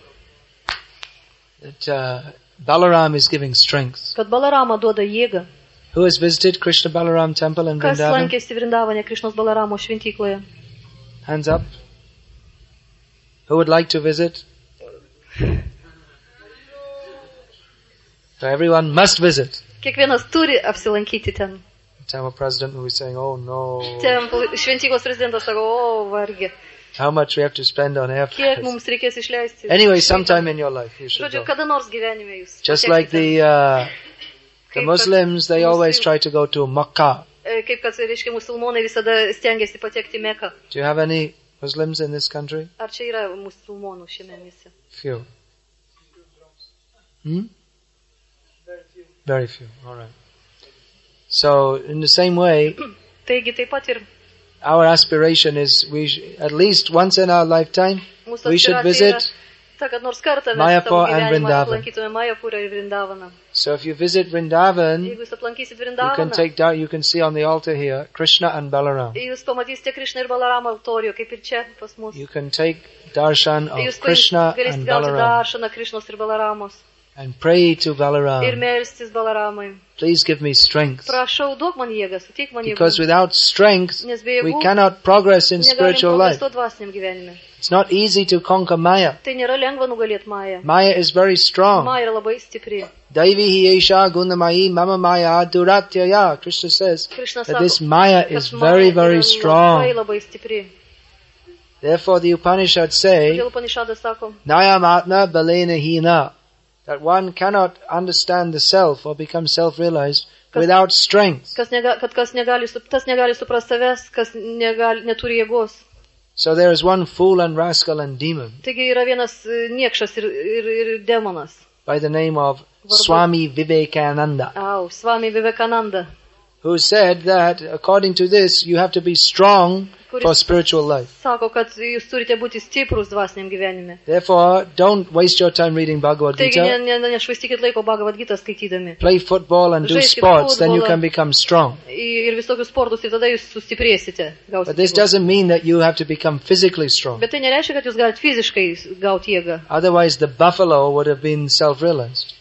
That Balaram is giving strength. Kad Balarama duoda jėgą. Who has visited Krishna Balaram temple in Kas Vrindavan? lankėsi Vrindavane Krishnos Balaramo šventykloje? Hands up. Who would like to visit? So everyone must visit. Kiekvienas turi apsilankyti ten. The temple president will be saying, oh no, Ten šventyklos prezidentas sako, o vargė, how much we have to spend on kiek airfares. mums reikės išleisti. Anyway, sometime in your life you should Žodžiu, go. kada nors gyvenime jūs. Just pateksite. like the Muslims, they always try to go to Makkah. Kaip kad, reiškia, musulmonai visada stengiasi patekti į Meką. Do you have any Muslims in this country? Ar čia yra musulmonų šiame mieste? Few. Very few. All right. So, in the same way, Taigi taip pat ir our aspiration is at least once in our lifetime, mūsų we should aspiracija yra visit. ta, kad nors kartą mes Mayapur savo and gyvenimą Vrindavan. aplankytume Mayapurą ir Vrindavaną. So, if you visit Vrindavan, Jeigu jūs aplankysit you can Vrindavaną, you can see on the altar here Krishna and Balaram. jūs pamatysite Krišną ir Balaramą altorių, kaip ir čia pas mus. You can take darshan of Jūs Krishna galėsite and gauti Balaram daršaną Krišnos ir Balaramos and pray to ir Balaram. melstis Balaramai. Please give me strength. Prašau, duok man jėgą, suteik man Because jėgų. without strength, Nes be we jėgų cannot progress in negalim spiritual life. progresuoti dvasiniam gyvenime. It's not easy to conquer Maya. Tai nėra lengva nugalėti Mają. Maya is very strong. Maja yra labai stipri. Daivihi esha gunamayi mama maya duratyaya. Krishna says Krišna that sako, this Maya is kad very, Maja very yra strong. labai stipri. Therefore the Upanishads say, Todėl Upanishadas sako, Nayamatna balena hina, that one cannot understand the self or become self-realized without strength. tas negali suprasti savęs, kas neturi jėgos. So there is one fool and rascal and demon Taigi yra vienas niekšas ir demonas. by the name of Swami Vivekananda, Swami Vivekananda, who said that according to this you have to be strong for spiritual life. sako, kad jūs turite būti stiprus dvasiniam gyvenime. Therefore, don't waste your time reading Bhagavad Taigi Gita. nešvaistykit laiko Bhagavad Gita skaitydami. Play football and do Žaiskit sports, then you futbolą. can become strong. Ir visokius sportus, ir tada jūs sustiprėsite. But this Gausite jėgos. doesn't mean that you have to become physically strong. Bet tai nereiškia, kad jūs galite fiziškai gauti jėgą. Otherwise, the buffalo would have been self-realized.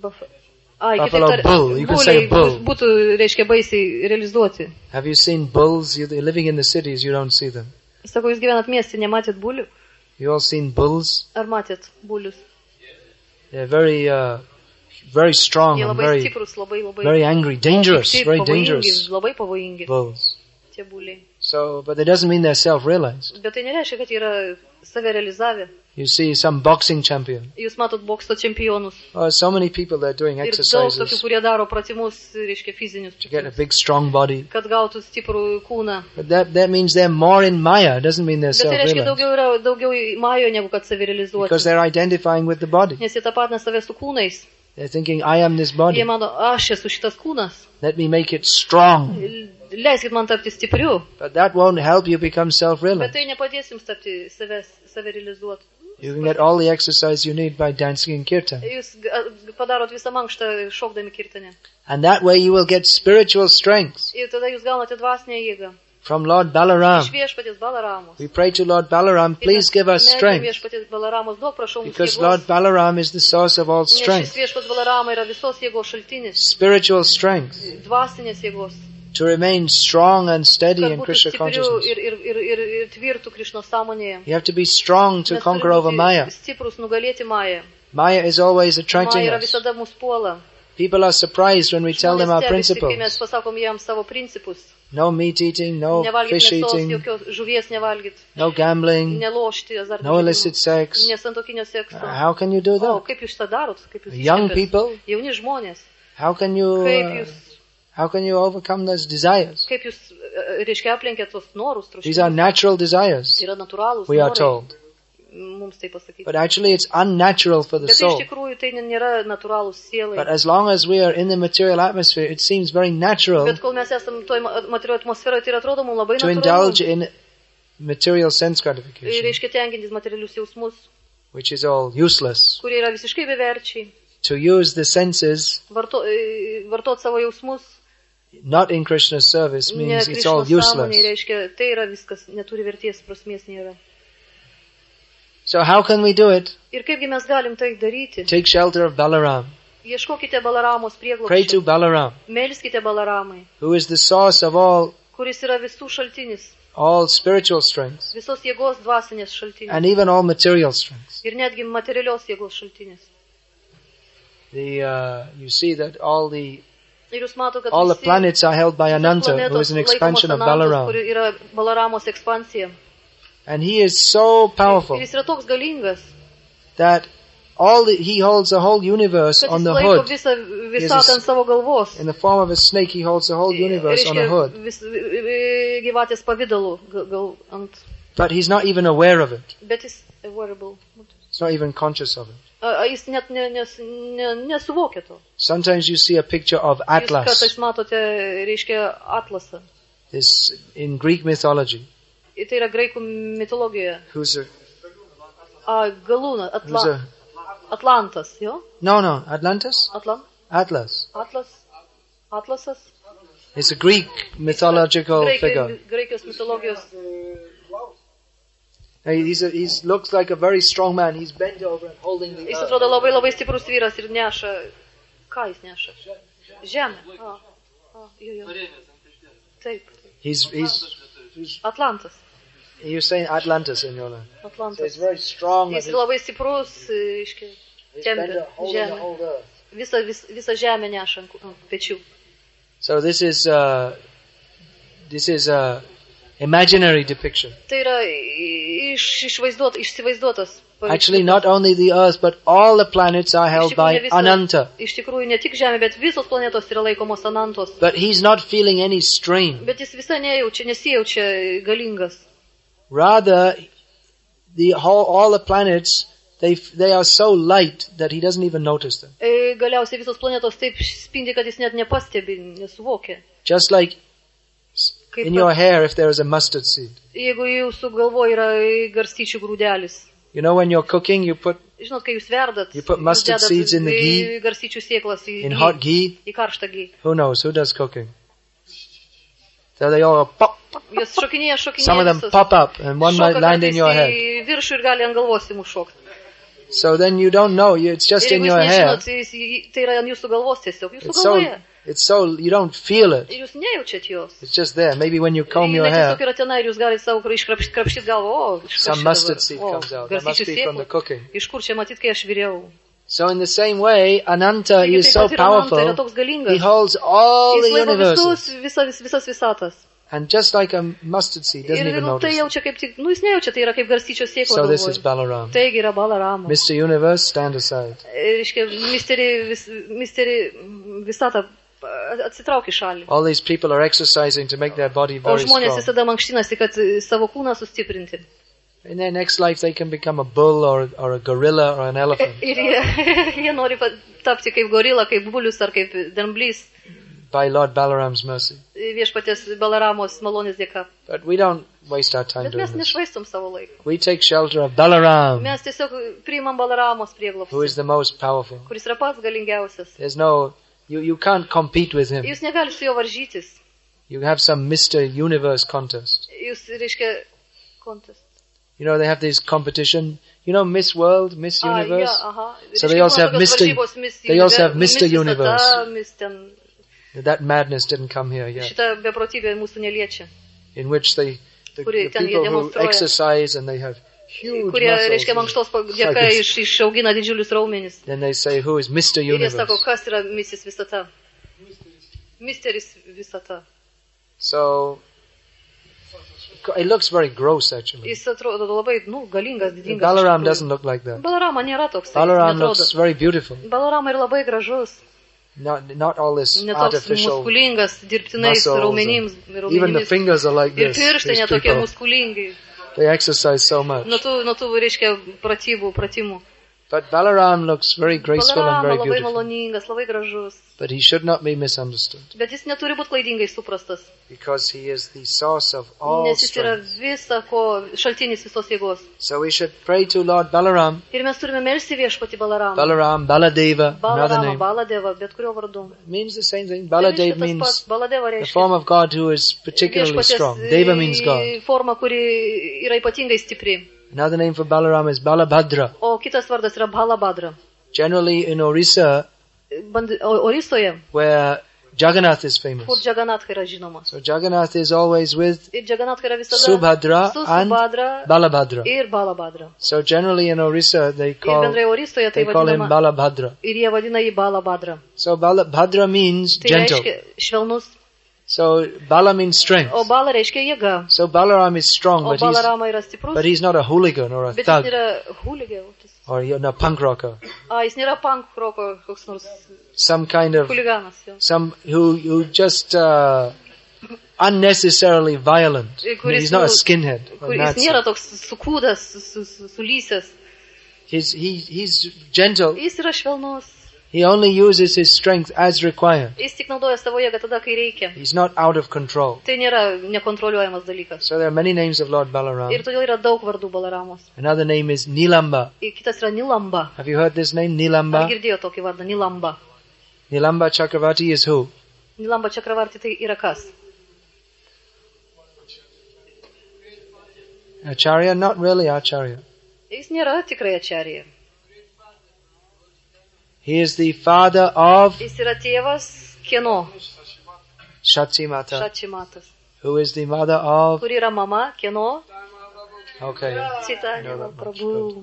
Buffalo bull, you could say bull. Būtų, reiškia, baisiai realizuoti. Have you seen bulls? You're living in the cities, you don't see them. Sako, jūs gyvenat mieste, nematėt bulių? You all seen bulls? Ar matėt bulius? They're very, very strong Jie and labai very, stiprus, labai very angry, dangerous, Taip, very pavojingi, dangerous labai pavojingi bulls. tie buliai. So, but that doesn't mean they're self-realized. Bet tai nereiškia, kad jie yra save realizavę. You see some boxing champion. Jūs matot bokso čempionus. Oh, so many people that are doing Ir daug tokių, exercises kurie daro pratimus, reiškia, fizinius, to get a big strong body. kad gautų stiprų kūną. But that means they're more in Maya. It doesn't mean they're Bet tai reiškia, self-realized. daugiau į Majo, negu kad save realizuoti. Because they're identifying with the body. Nes jie tapatina save su kūnais. They're thinking, I am this body. Jie mano, aš esu šitas kūnas. Let me make it strong. Leiskit man tapti stipriu. But that won't help you become Bet self-realized. tai nepadės jums tapti save realizuoti. You can get all the exercise you need by dancing in kirtan. Jūs padarot visą mankštą šokdami kirtane. And that way you will get spiritual strength Ir tada jūs gaunate dvasinę jėgą. from Lord Balaram. Iš viešpaties Balaramos. We pray to Lord Balaram, please give us strength. Viešpaties Balaramos, duok prašau mums Because jėgos. Lord Balaram is the source of all Nes šis strength. viešpats Balarama yra visos jėgos šaltinis. Spiritual strength. Dvasinės jėgos. To remain strong and steady Kad in būtų Krishna stipriu consciousness. ir tvirtų Krishnos sąmonėje. You have to be strong to Mes conquer turime over būti Maya. stiprus nugalėti Mają. Maya is always Maja attracting yra us. visada mus puola. People are surprised when we tell them our Žmonės stebisi, kai mes principles. pasakom jiems savo principus. No meat eating, no Nevalgyt fish mėsos, eating, jokios žuvies nevalgyt. no gambling, Nelošti, azartinių no illicit sex. nesantokinio sekso. How can you do O, that? kaip jūs tą darot? Kaip jūs Young iškepėt? people, Jauni žmonės. how can you overcome those desires? Kaip jūs, reiškia, aplenkėt tos norus, These are troškimus. natural desires, Tai yra natūralūs we are norai. told. Mums tai pasakyti. But actually it's unnatural for the Bet tai iš soul. tikrųjų tai nėra natūralūs sielai. But as long as we are in the material atmosphere, it seems very natural Bet kol mes esam toj materialioj atmosferoje, tai atrodo mums labai to indulge natūralu. in material sense Tai gratification, reiškia tenkintis materialius jausmus, which is all useless. kurie yra visiškai beverčiai. To use the senses Vartot savo jausmus, not in Krishna's service ne means it's all Krišnos sąmonė, useless. reiškia, tai yra viskas, neturi verties, prasmės nėra. So how can we do it? Ir kaipgi mes galim tai daryti? Take shelter of Balaram. Ieškokite Balaramos Pray to prieglobsčio. Balaram, Melskite Balaramai, who is the source of all kuris yra visų šaltinis, spiritual strength visos jėgos dvasinės šaltinis. and even all material strength. Ir netgi materialios jėgos šaltinis. You see that all the Ir jūs mato, kad all the visi- planets are held by visos Ananta, who planetos is an laikomos expansion of Anantos, Balaram. kuri yra Balaramos ekspansija. And he is so powerful Ir jis yra toks galingas, that he holds the whole universe kad on jis the laiko hood. visą Jis- visatą ant savo galvos. In the form of a snake, he holds the whole universe on a Reiškia, hood. gyvatės pavidalu, gal ant, But he's not even aware of it. bet jis wearable. He's not even conscious of it. Jis net nesuvokia to. Sometimes you see a picture of Jūs Atlas. kartais matote, reiškia, atlasą. This in Greek mythology. Tai yra graikų mitologijoje. Who's a Galūna, who's a Atlantas, jo? no Atlantis? Atlas. Atlasas. It's a Greek mythological figure. Graikijos mitologijos. He looks like a very strong man. He's bent over and holding the Jis earth. atrodo labai stiprus vyras ir neša. Ką jis neša? Žemę. Jo. Taip. He's Atlantas. you're saying Atlantis in your life. So Atlantas. he's very strong. Jis And labai stiprus, reiškia, he's bent tempia over holding the žemę. whole earth. Visą žemę neša ant pečių. So this is imaginary depiction. Tai yra išsivaizduotas. Actually, not only the earth, but all the planets are held by Ananta. Iš tikrųjų, ne tik Žemė, bet visos planetos yra laikomos Anantos. But he's not feeling any strain. Bet jis visai nesijaučia galingas. Rather, all the planets, they are so light that he doesn't even notice them. Galiausiai visos planetos taip spindi, kad jis net nepastebi, nesuvokia. Just like in your hair, if there is a mustard seed. Jeigu jūsų galvoje yra garstyčių grūdelis. You know, when you're cooking, Žinot, kai jūs verdat, you put mustard seeds in the ghee, garstyčių sėklas in hot ghee. į karštą ghee. Who knows? Who does cooking? So they all pop. Jos šokinėja Some of them visos. pop up, and one might land in your head. Į viršų ir gali ant galvos jums šokti. So then you don't know. It's just in Jeigu your jūs hair. nežinot, tai yra ant jūsų galvos tiesiog. Jūsų galvoje. It's so you don't feel it. Ir jūs nejaučiat jos. It's just there. Maybe when you comb your Jinai hair, tiesiog yra tenai ir jūs galite savo iškrapštyti galvą. some mustard seed comes out. That must be from the cooking. Iš kur čia matyt, kai aš viriau. So in the same way, Ananta is so powerful. He holds all the universes. Visas visatas. And just like a mustard seed, doesn't even Tai notice. jaučia kaip tik, jis nejaučia, tai yra kaip garstyčios sėkla. So this is Balaram. Taigi yra Balarama. Mr. Universe, stand aside. Reiškia, misteri visata atsitrauk į šalį. All these people are exercising to make their body O very žmonės strong. visada mankštinasi, kad savo kūną sustiprinti. In their next life, they can become a bull or a gorilla or an elephant Ir jie nori tapti kaip gorila, kaip bulius ar kaip dramblys. by Lord Balaram's mercy. Viešpaties Balaramos malonės dėka. But we don't waste our time Bet mes doing this. nešvaistom savo laiką. We take shelter of Balaram, Mes tiesiog priimam Balaramos who prieglobstį, is the most powerful. kuris yra pats galingiausias. There's no, you can't compete with him. Jūs negalite su juo varžytis. You have some Mr. Universe contest. Jūs, reiškia, contest. You know, they have this competition. You know, Miss World, Miss Universe. Aha. So they also have they also have Mr. Universe. Ten, That madness didn't come here yet. šita beprotybė mūsų neliečia. In which the Kuri ten people jie who demonstruoja. exercise and they have huge Kurie, reiškia, muscles. mankštos dėka išaugina didžiulius raumenis. Then they say, who is Mr. Ir jie sako, Universe? kas yra Mrs. Visata? Misteris Visata. So, it looks very gross actually. Jis atrodo labai, galingas, didingas. Balaram doesn't look like that. Balarama nėra toks. Balaram looks very beautiful. Balarama yra labai gražus. Not all this Netoks artificial muskulingas, dirbtinais muscles. raumenims. Even the fingers are like Ir this. pirštai These netokie people, muskulingi. they exercise so much. Nuo tų, reiškia, pratimų. But Balaram looks very graceful and Balarama very labai beautiful. maloningas, labai gražus. But he should not be misunderstood. Bet jis neturi būti klaidingai suprastas. Because he is the source of all Nes jis yra strength. visa, ko šaltinis visos jėgos. So we should pray to Lord Balaram. Ir mes turime melsti viešpatį Balaramą. Balaram, Baladeva, another Balarama, name. Baladeva, bet kurio vardu. Means the same thing. Tai Baladev reiškia tas means pats. Baladeva the reiškia form of God who is particularly strong. Deva means God. Forma, kuri yra ypatingai stipri. Another name for Balaram is Balabhadra. O kitas vardas yra Balabhadra. Generally in Orissa, Orisoje, where Jagannath is kur famous. Jagannath yra žinomas. So Jagannath is always with Ir Jagannath yra visada Subhadra su and Subhadra Balabhadra. ir Balabhadra. So generally in Orissa they Ir call bendrai Orisoje tai him vadinama. Balabhadra. Ir jie vadina jį Balabhadra. So Balabhadra means Tai gentle. reiškia švelnus. So Bala means strength. O Bala reiškia jėga. So Balaram is strong, O but Balarama yra stiprus. but he's not a hooligan or a Bet jis thug nėra huligė. or a punk rocker. Jis nėra punk roko koks nors Some kind of huliganas. Jo. some who just unnecessarily violent. Kuris He's not a skinhead. or Jis Nazi. nėra toks sukūdas, sulysęs. He's gentle. Jis yra švelnus. He only uses his strength as required. Jis tik naudoja savo jėgą tada, kai reikia. He's not out of control. Tai nėra nekontroliuojamas dalykas. So there are many names of Lord Balaram. Ir todėl yra daug vardų Balaramos. Another name is Nilamba. Ir kitas yra Nilamba. Have you heard this name, Ar Nilamba? girdėjo tokį vardą? Nilamba. Nilamba Chakravarti is who? Nilamba Chakravarti tai yra kas? Acharya? Not really Acharya. Jis nėra tikrai ačarija. He is the father of Jis yra tėvas kieno? Shachimata, Šačimatas. who is the mother of... Kur yra mama? Kieno? Okay. Citanila Prabhu.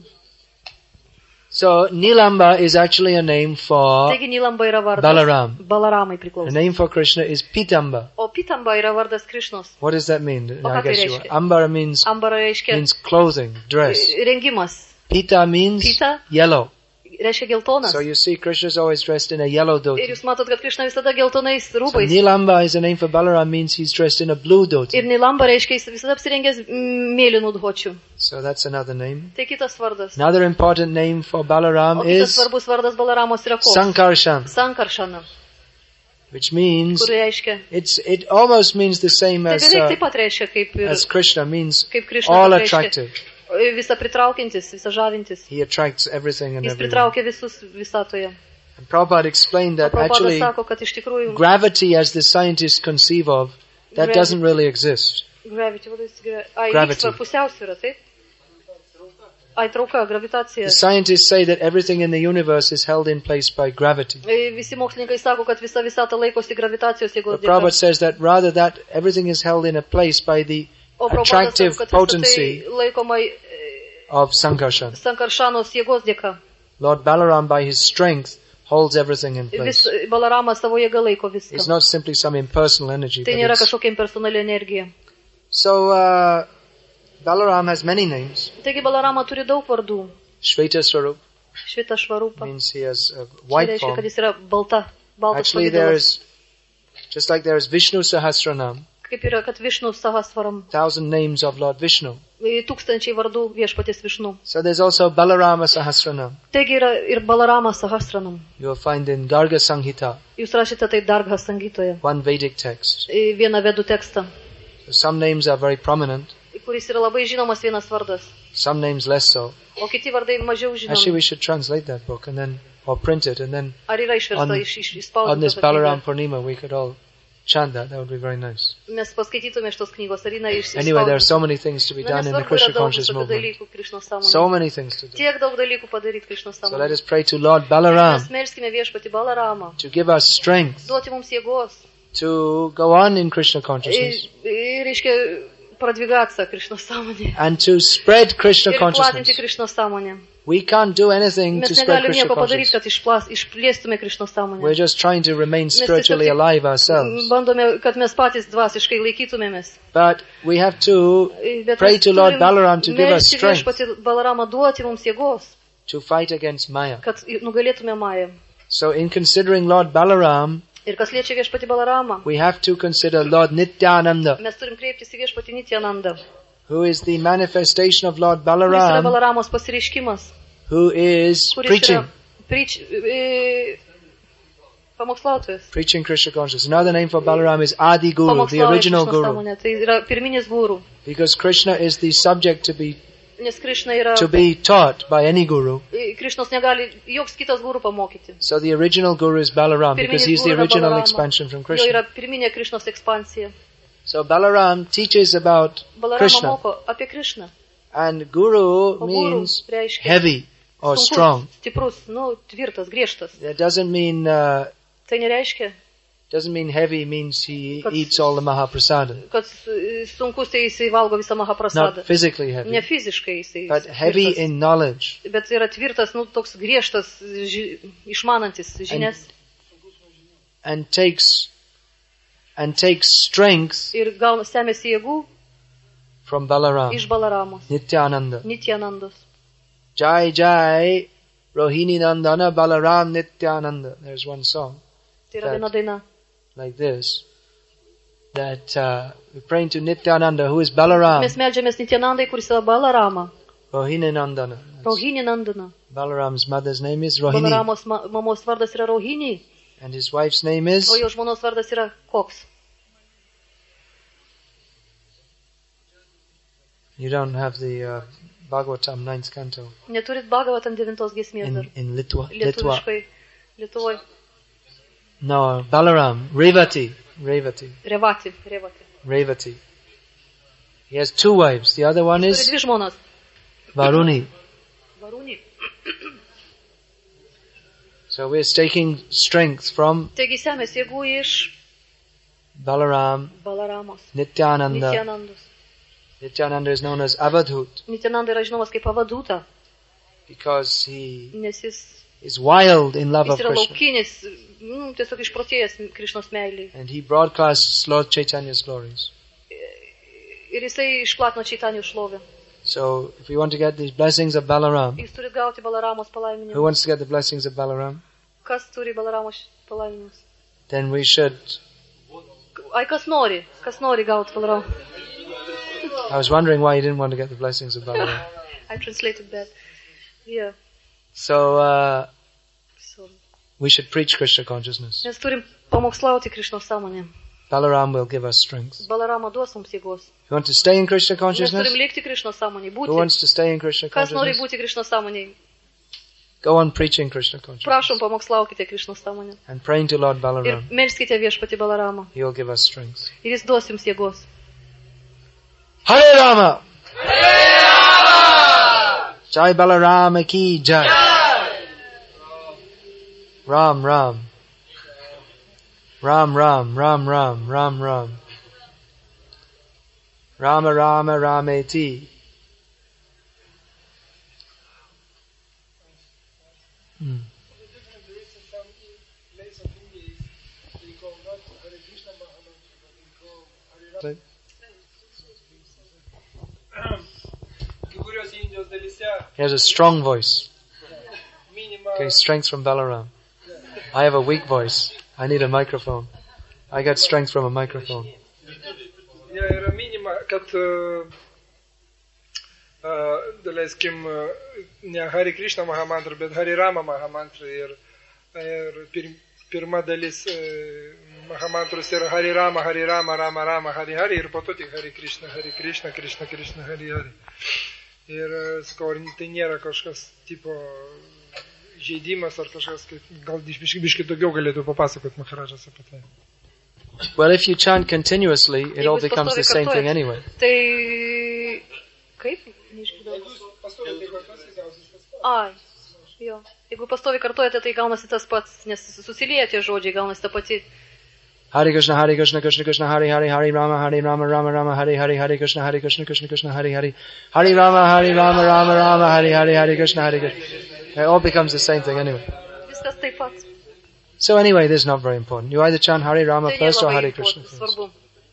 So, Nilamba is actually a name for... Taigi Nilamba yra vardas. Balaram. Balaramai The priklauso. name for Krishna is Pitamba. O Pitamba yra vardas Krišnos. What does that mean? O ką tai reiškia? Ambara means Ambara reiškia clothing, dress. rengimas. Pita means Pita yellow. reiškia geltonas. So you see Krishna is always dressed in a yellow Ir dhoti. jūs matot, kad Krišna visada geltonais So rūbais. Nilamba is a name for Balaram, means he's dressed in a blue dhoti. Ir Nilamba reiškia, jis visada apsirengęs mėlynų dhočių. So that's another name. Tai kitas vardas. Another important name for O Balaram kitas is svarbus vardas Balaramos yra koks? Sankarshan, Sankaršana. which means Kur reiškia? it almost means the same Tai as beveik taip pat reiškia, as Krishna, means kaip Krišna. all reiškia. attractive. Visa pritraukiantis, visa žavintis. He attracts everything and Jis everyone. pritraukia visus visatoje. And Prabhupada explained that Prabhupada actually sako, kad iš tikrųjų gravity, as the scientists conceive of, that doesn't really exist. gravity, ai, Gravity. vyksta pusiausvyra, taip? Ai, trauka, gravitacija. The scientists say that everything in the universe is held in place by gravity. Visi mokslininkai sako, kad visa visata laikosi gravitacijos jėgos But Prabhupada dėka. says that rather that everything is held in a place by the O Prabhupada attractive sako, kad visa potency tai laikoma of Sankarshan. Sankaršanos jėgos dėka. Lord Balaram, by his strength, holds everything in Vis place. Balaramas savo jėga laiko It's viską. not simply some impersonal energy. Tai But nėra it's... kažkokia impersonali energija. So, Balaram has many names. Taigi Balarama turi daug vardų. Shveta Swarup Švita švarupa. means he has a Tai white reiškia, form. kad jis yra baltas Actually, there pavidalas. is, just like there is Vishnu Sahasranam, Kaip yra, kad Višnų Sahasvaram. 1,000 names of Lord Vishnu. Tūkstančiai vardų viešpaties Višnų. So there's also Balarama Sahasranam. Taigi yra ir Balaramas Sahasranam. You will find in Garga Sanghita, Jūs rašėte tai Darga Sangitoje. one Vedic text. Vieną vedų tekstą, So some names are very prominent, kuris yra labai žinomas vienas vardas. some names less so. O kiti vardai mažiau Actually, we žinomi. should translate that book and then, or print it, and then Ar yra išversta on išspausdinta? this ta Balaram knyga? Purnima we could all chant that. That would be very nice. Mes paskaitytume šitos knygos. Ar jinai Anyway, there are so many things to be done in the nesvarbu, yra Krishna daug conscious visokių movement. dalykų Krišnos So sąmonėje. many things to do. Tiek daug dalykų padaryti Krišnos So let sąmonėje. us pray to Lord Mes Balaram melskime viešpatį Balaramą. to give us strength Duoti mums jėgos. to go on in Krishna consciousness Reiškia, pradvigatsa Krišnos sąmonėje. and to spread Krishna Ir platinti consciousness. Krišnos sąmonę. We can't do anything Mes to spread negalim Krishna nieko padaryti, consciousness. kad išplėstume Krišnos sąmonę. We're just trying to remain Mes spiritually tiesiog alive ourselves. bandome, kad mes patys dvasiškai laikytumėmės. But we have to Bet pray mes to Lord turim Balaram to give us melsti strength viešpatį Balaramą duoti mums jėgos, to fight against Maya. kad nugalėtume Mają. So in considering Lord Balaram, Ir kas liečia viešpatį Balaramą, we have to consider Lord Nityananda, mes turim kreiptis į viešpatį Nityanandą, who is the manifestation of Lord kuris yra Balaram, Balaramos pasireiškimas, who is kuris preaching, yra pamokslautojas. preaching Krishna consciousness. Another name for Balaram is Adi Guru, the Pamokslauja original Krišnos Guru, sąmonę. Tai yra pirminis guru, because Krishna is the subject nes Krišna yra, to be taught by any Guru. Krišnos negali joks kitas guru pamokyti. So the original Guru is Balaram, because Pirminis he's the guru yra original Balarama. expansion from Jo Krishna. yra pirminė Krišnos ekspansija. So Balaram teaches about Balarama Krishna, moko apie Krišną. and Guru O guru means reiškia heavy or sunkus, strong. stiprus, tvirtas, griežtas. That doesn't mean Tai nereiškia, heavy means he Kad- eats all the Mahaprasada. kad sunkus tai jisai valgo visą Mahaprasadą. Not physically Ne heavy, fiziškai jisai. but heavy tvirtas, in knowledge. bet yra tvirtas, toks griežtas, išmanantis žinias. And takes strength Ir gauna semėsi jėgų from Balaram, iš Balaramos, Nityananda. Nityanandos. Jai Jai Rohini Nandana Balaram Nityananda. There's one song Tai yra viena daina. like this, that we're praying to Nityananda, who is Balaram, Mes meldžiamės Nityanandai, kuris yra Balarama. Rohini Nandana. Rohini Nandana. Balaram's mother's name is Rohini. Balaramos mamos vardas yra Rohini, And his wife's name is? o jo žmonos vardas yra koks? You don't have the Bhagavatam 9th canto Neturit Bhagavatam 9 giesmės dar. in Litva. Lietuviškai. Lietuvoj. No, Balaram. Revati. Revati. He has 2 wives. The other one Turi is dvi žmonas. Varuni. Varuni. So we're taking strength from Taigi semės jėgų iš Balaram, Balaramos. Nityananda. Nityanandos. Nityananda is known as Avadhut Nityananda yra žinomas kaip Avaduta, because he nes jis is wild in love of yra Krishna. laukinis, tiesiog išprotėjęs Krišnos meiliai. And he broadcasts Lord Chaitanya's glories. Ir jisai išplatino Čaitanijos šlovę. So if we want to get these blessings of Balaram, Jūs turite gauti Balaramos who palaiminimus. wants to get the blessings of Balaram? Kas turi Balaramos palaiminimus? Then we should. Ai, kas nori gauti Balaramo. I was wondering why you didn't want to get the blessings of Balaram. I translated that. Yeah. So So, we should preach Krishna consciousness. mes turim pamokslauti Krišnos sąmonę. Balaram will give us strength. Balaramo duos mums jėgos. You want to stay in Krishna Mes consciousness? turim likti Krišnos sąmonėj, Who būti. wants to stay in Krishna Kas nori consciousness? būti Krišnos sąmonėj? Go on preaching Krishna consciousness Prašom, pamokslaukite Krišnos sąmonę. and praying to Lord Ir Balaram. melskite viešpatį Balaramą. He will give us strength. Ir jis duos jums jėgos. Hare Rama! Hare Rama! Jai Balarama ki jai. Ram Ram. Ram Ram Ram Ram Ram Ram. Rama Rama Rameti. He has a strong voice. Okay, strength from Balaram. I have a weak voice. I need a microphone. I got strength from a microphone. Yra minima, kad daleiskim ne Hare Krishna Mahamantra, bet Hare Rama Mahamantra ir pirma dalis Mahamantros yra Hare Rama, Rama Rama, Hare Hare ir po to tik Hare Krishna, Krishna Krishna, Hare Hare. Ir sakau, tai nėra kažkas tipo žaidimas ar kažkas, gal biški daugiau galėtų papasakoti Maharajas apie tai. Well, if you chant continuously, it all becomes the same thing anyway. Tai kaip? Neišgirdau. Ai, jo. Jeigu pastovi kartuojate, tai gaunasi tas pats, nes susilieja tie žodžiai, gaunasi ta pati. Hare Krishna, Krishna Krishna, Hare Hare, Hare Rama, Rama Rama, Hare Hare, Hare Krishna, Krishna Krishna, Hare Hare, Hare Rama, Rama Rama, Hare Hare, Hare Krishna, Hare Krishna. It all becomes the same thing anyway. Viskas taip pat. So anyway, this is not very important. You either chant Hare Rama Tai first or nelabai Hare Krishna first. svarbu.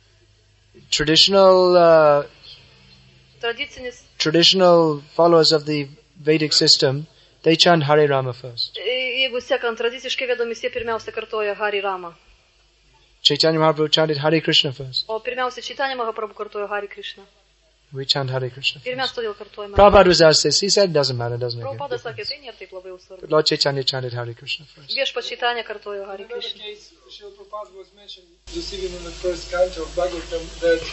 Traditional followers of the Vedic system, they chant Hare Rama first. Jeigu sekant tradiciškai vedomis, jie pirmiausia kartoja Hare Rama. Chaitanya Mahaprabhu chanted Hare Krishna first. O pirmiausia Chaitanya Mahaprabhu kartoja Hare Krishna. We chant Hare Krishna Ir mes first. todėl kartojame. Prabhupada was asked this. He said it doesn't matter, doesn't make any Prabhupada sakė, difference. tai nėra taip labai jau svarbu. But Lord Chaitanya chanted Hare Krishna first. Viešpats Chaitanya kartojo Hare Krishna. Srila Prabhupada was mentioned this evening in the first canto of Bhagavatam that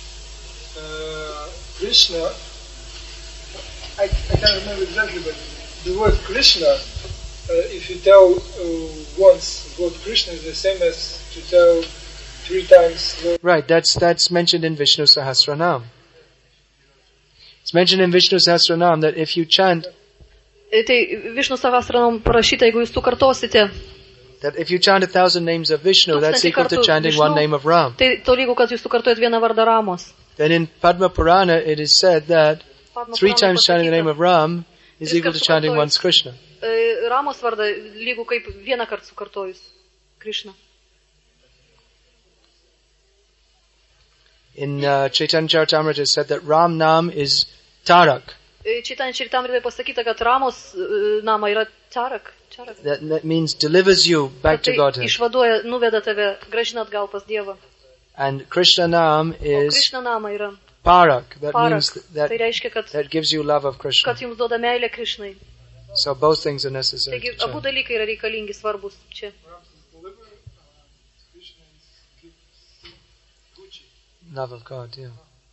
Krishna, I can't remember exactly, but the word Krishna, if you tell once the word Krishna is the same as to tell 3 times Lord. Right, that's mentioned in Vishnu Sahasranam. It's mentioned in Vishnu Sahasranam that if you chant, Tai Višnu Sahasranam parašyta, jeigu jūs tu kartosite, that if you chant 1,000 names of Vishnu, that's equal to chanting one name of Ram. tai tolygu, kad jūs tu kartojat vieną vardą Ramos. Then in Padma Purana it is said that 3 times chanting the name of Ram is equal to chanting once Krishna. Ramos vardą lygu kaip vieną kartą sukartojus Krishna. In Chaitanya Charitamrita it is said that Ram Nam is Tarak. Chaitanya Charitamritoje pasakyta, kad Ramos nama yra Tarak. That means delivers you back to Tai Godhead. išvaduoja, nuveda tave, grąžina atgal pas Dievą. And Krishna Nam O is Krishna nama yra parak, that means Parak. that Tai reiškia, that gives you love of Krishna. kad jums duoda meilę Krišnai. So both things are necessary. Taigi, to abu chant. dalykai yra reikalingi, svarbus čia. Love of God, yeah.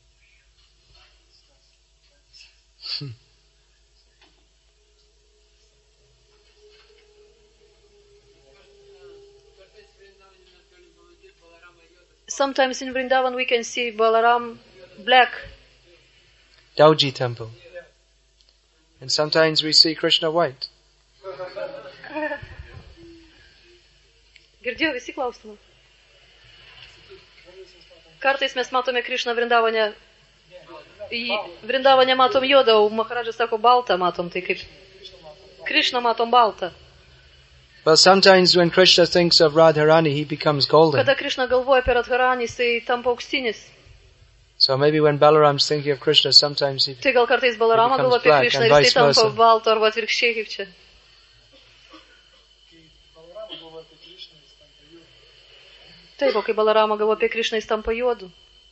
Sometimes in Vrindavan we can see Balaram black. Dauji temple. And sometimes we see Krishna white. Girdėjau visi klausimą. Kartais mes matome Krišną Vrindavane. Vrindavane matom juodą, o Maharadžas sako baltą matom, tai kaip Krišną matom baltą. Well, sometimes when Krishna thinks of Radharani, he becomes golden. Kada Krišna galvoja apie Radharanį, jisai tampa auksinis. So maybe when Balaram's thinking of Krishna, sometimes he... Tai gal kartais Balarama galvoja apie black Krišną and ir vice jisai tampa versa. balto arba atvirkščiai kaip čia. Taip, o kai Balarama galvoja apie Krišną, jis tampa juodu.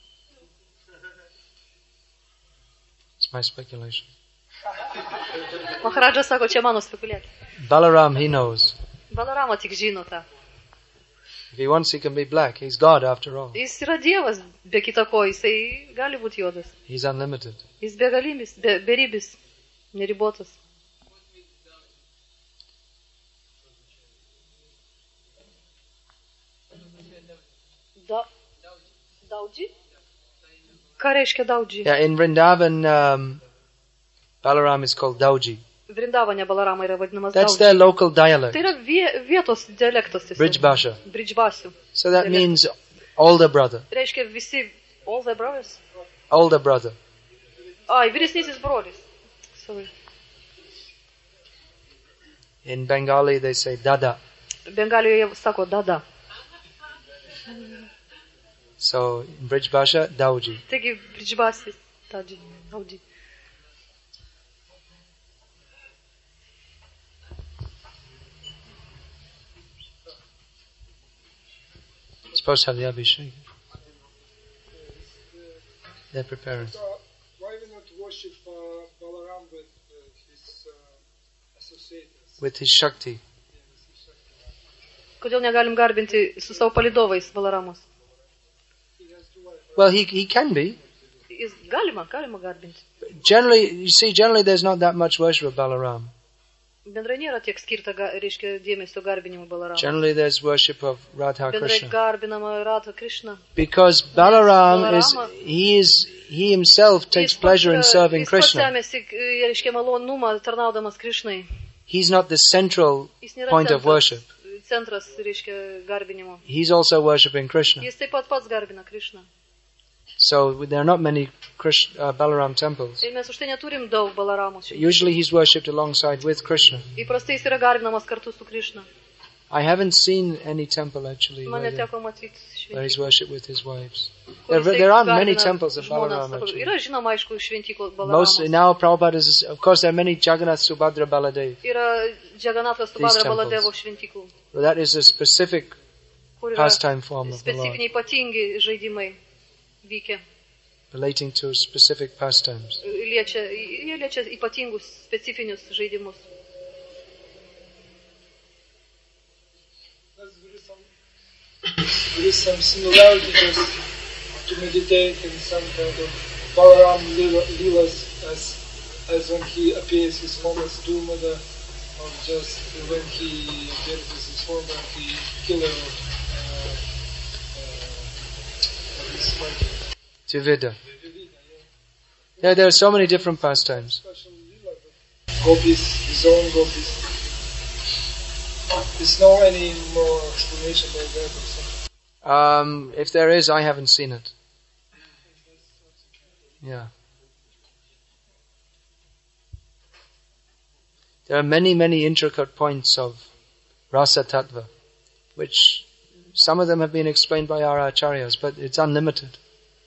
It's my speculation. Maharadžas sako, čia mano spekuliacija. Balaram, he knows. Balarama tik žino tą. If he wants, he can be black. He's God after all. Jis yra Dievas, be kita ko, jisai gali būti juodas. He's unlimited. Jis begalimis, beribis, neribotas. Daudži? Ką reiškia Daudži? Yeah, in Vrindavan, Balaram is called Dauji. Vrindavane Balarama yra vadinamas That's Daudži. their local dialect. Tai yra vietos dialektas. Brijbhasha. Bridžbasių. So that means older brother. Reiškia visi, all the brothers. Older brother. Ai, vyresnysis brolis. Sorry. In Bengali, they say dada. Bengalijoje sako dada. So in Brijbhasha, Dauji. Taigi, Bridžbasis, Daudži. Supposed to have the Abhishek. They're preparing. Why we not worship Balaram with his associates? With his Shakti. Kodėl negalim garbinti su savo palidovais Balaramos? Well, he can be. Jis galima garbinti. Generally there's not that much worship of Balaram. Bendrai nėra tiek skirta, reiškia, dėmesio garbinimui Balaramo. Generally there's worship of Radha Bendrai Krishna. garbinama Radha Krishna. Because Balaram he himself takes pleasure in serving Krishna. Jis pats semėsi, reiškia, malonumą tarnaudamas Krishnai. He's not the central Jis nėra point of worship. Centras, reiškia, garbinimo. He's also worshipping Krishna. Jis taip pat pats garbina Krishną. So there are not many Balaram temples. Ir mes už tai neturim daug Balaramos. Usually he's worshipped alongside with Krishna. Įprastai jis yra garbinamas kartu su Krishna. I haven't seen any temple actually Man where neteko matyti he's šventyklų. worshipped with his wives. Kur jisai There aren't many garbina temples of žmonas. Balaram actually. Yra žinoma, aišku, šventyklų Most Balaramos. now Prabhupada is, of course, there are many Jagannath, Subhadra, Baladev. Yra Džaganathas These Subhadra temples. Baladevo šventyklų. Well, that is a specific Kur yra pastime form of the Lord, specifiniai ypatingi žaidimai vykę. relating to specific pastimes. Jie liečia ypatingus, specifinius žaidimus. There is some similarity just to meditate in some kind of Balaram Leelas as when he appears his form as Durmada, or just when he appears as his form as the killer of this monkey. Tvivida. Yeah, there are so many different pastimes. Gopis, his own gopis. There's no any more explanation like that or something. If there is, I haven't seen it. Yeah. There are many, many intricate points of Rasa Tattva, which some of them have been explained by our acharyas, but it's unlimited.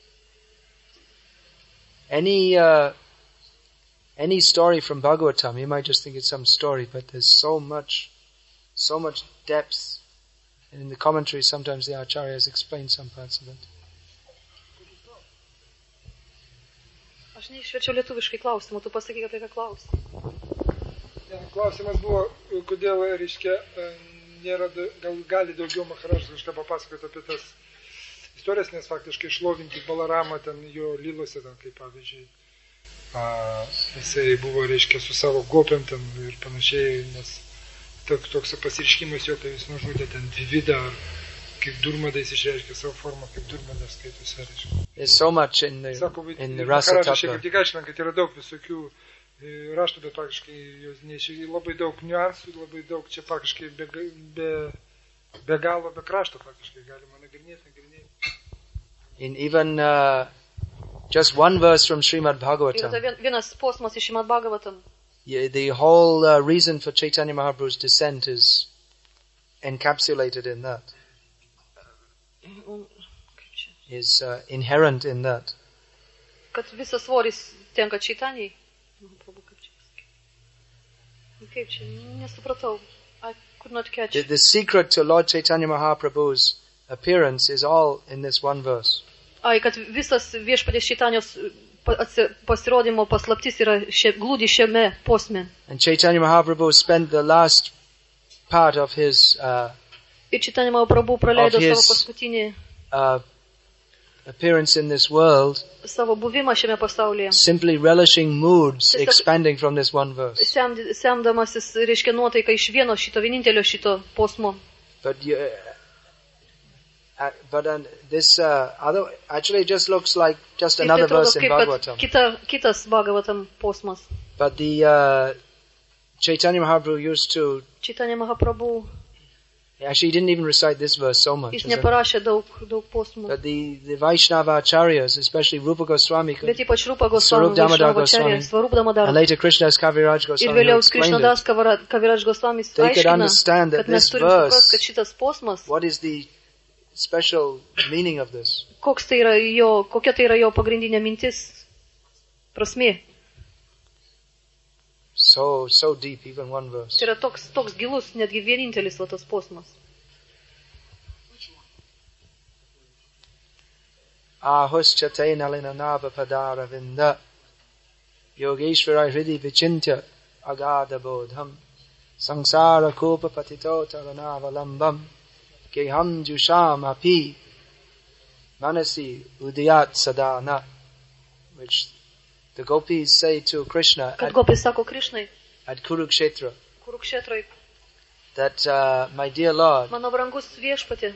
Any story from Bhagavatam, you might just think it's some story, but there's so much depth. And in the commentaries, sometimes the acharyas explain some parts of it. Aš neišverčiau lietuviškai klausimų, tu pasakyk, apie ką klausi. Klausimas buvo, kodėl, reiškia, nėra, gal gali daugiau Maharažas kažką papasakoti apie tas istorijas, nes faktiškai šlovinti Balaramą ten jo lylose, ten, kaip pavyzdžiui, jisai buvo, reiškia, su savo gopiam ten ir panašiai, nes toks pasiriškimas jo, tai jis nužudė ten Dvividą, ar kaip Durmadas išreiškia savo formą, kaip Durmadas skaitosi, reiškia. There's so much in the Rasa Maharažas šiek Tattva. tiek aiškina, kad yra daug visokių raštų, bet praktiškai jos neišėjai labai daug niuansų, labai daug čia praktiškai be galo, be krašto praktiškai galima nagrinėti. In even just one verse from Srimad Ir Bhagavatam, tai vienas posmas iš Šrimad Bhagavatam. the whole reason for Chaitanya Mahaprabhu's descent is encapsulated in that, is inherent in that. Kad visas svoris tenka Čaitanijai. Kaip čia, nesupratau. Kur not catch? The secret to Lord Chaitanya Mahaprabhu's appearance is all in this one verse. Kad visas viešpaties Čaitanijos pasirodymo paslaptis yra glūdi šiame posme. And Chaitanya Mahaprabhu spent the last part of his Ir Chaitanya Mahaprabhu praleido savo paskutinį appearance in this world, savo buvimą šiame pasaulyje. simply relishing moods expanding from this one verse. Semdamasis, reiškia, nuotaiką iš šito vienintelio šito posmo. But this other actually just looks like just Ir tai another atrodo verse in kaip Bhagavatam. kitas Bhagavatam posmas. But the Chaitanya Mahaprabhu used to Chaitanya Mahaprabhu, actually he didn't even recite this verse so much. jis isn't it? neparašė daug posmų. But the Vaishnava acharyas, especially Rupa Goswami, Bet ypač Rupa Goswami, Swarup Damodar Vaishnavacharya, Swarup Damodar. and later Krishnadas Kaviraj Ir Goswami who vėliau explained Krishnadas it, Kaviraj Goswami they could aiškina, understand that kad mes this turim suprasti, verse, kad šitas posmas, what is the special meaning of this? kokia tai yra jo pagrindinė mintis, prasmė. So deep, even one verse. Tai yra toks gilus, netgi vienintelis tas posmas. Ahuschate nalina nava padara vinda Yogeshwara hridi vichintya agada bodham Sangsara kopa patito taranava lambam Geham jusham api Manasi udiyat sadana, which the gopis say to Krishna Kad gopis sako Krishnai, at Kurukshetra, Kurukshetrai, that my dear Lord, mano brangus viešpatė,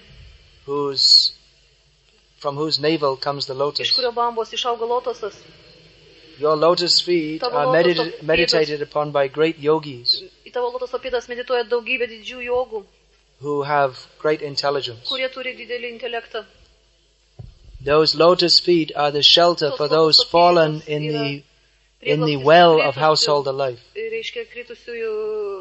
from whose navel comes the iš lotus, kurio bambos išauga lotosas, your lotus feet Tavo are lotus feet meditated upon by great yogis į tavo lotoso pėdas medituoja daugybė didžių jogų, who have great intelligence. kurie turi didelį intelektą. Those lotus feet are the shelter for those fallen in the well of household life. Reiškia kritusiųjų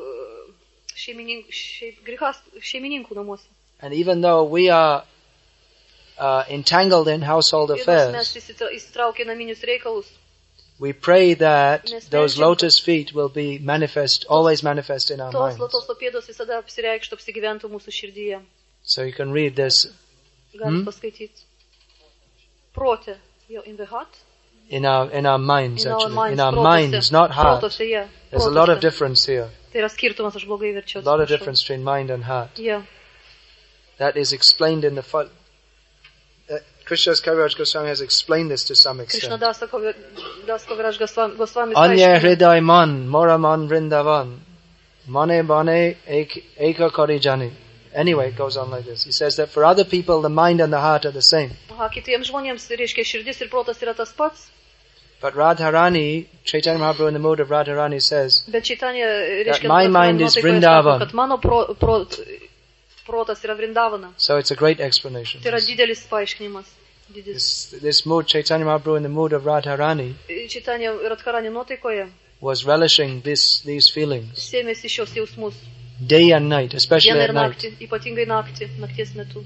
šeimininkų namuose. And even though we are entangled in household Ir nors affairs, mes įsitraukę naminius reikalus, we pray that Mes those meldžiam, lotus feet will be always manifest in our tos minds. lotoso pėdos visada apsireikštų, apsigyventų mūsų širdyje. So you can read this Galit paskaityti. Protė, jo, in the heart, in our minds, in our actually. minds, In our protose, minds, not heart. Protose, yeah, There's a lot of protose. difference here. Tai yra skirtumas, aš blogai verčiau. A lot of difference between mind and heart. Yeah. That is explained in the Krishnadas Kaviraj Goswami has explained this to some Krishna extent. Das Kaviraj Goswami Anya hriday man, mora man vrindavan, mane bane eka kari jani. Anyway, it goes on like this. He says that for other people, the mind and the heart are the same. Kitiems žmonėms, reiškia, širdis ir protas yra tas pats, But Radharani, Chaitanya Mahaprabhu in the mood of Radharani says, bet Čaitanija, that reiškia, my mind is Vrindavan. kad mano protas yra Vrindavana. So it's a great explanation. Tai yra didelis paaiškinimas. This mood, Chaitanya Mahaprabhu in the mood of Radharani, Čaitanija Radharani nuotaikoje was relishing these feelings sėmėsi šios jausmus. day and night, especially Dieną at ir night. naktį, ypatingai nakties metu.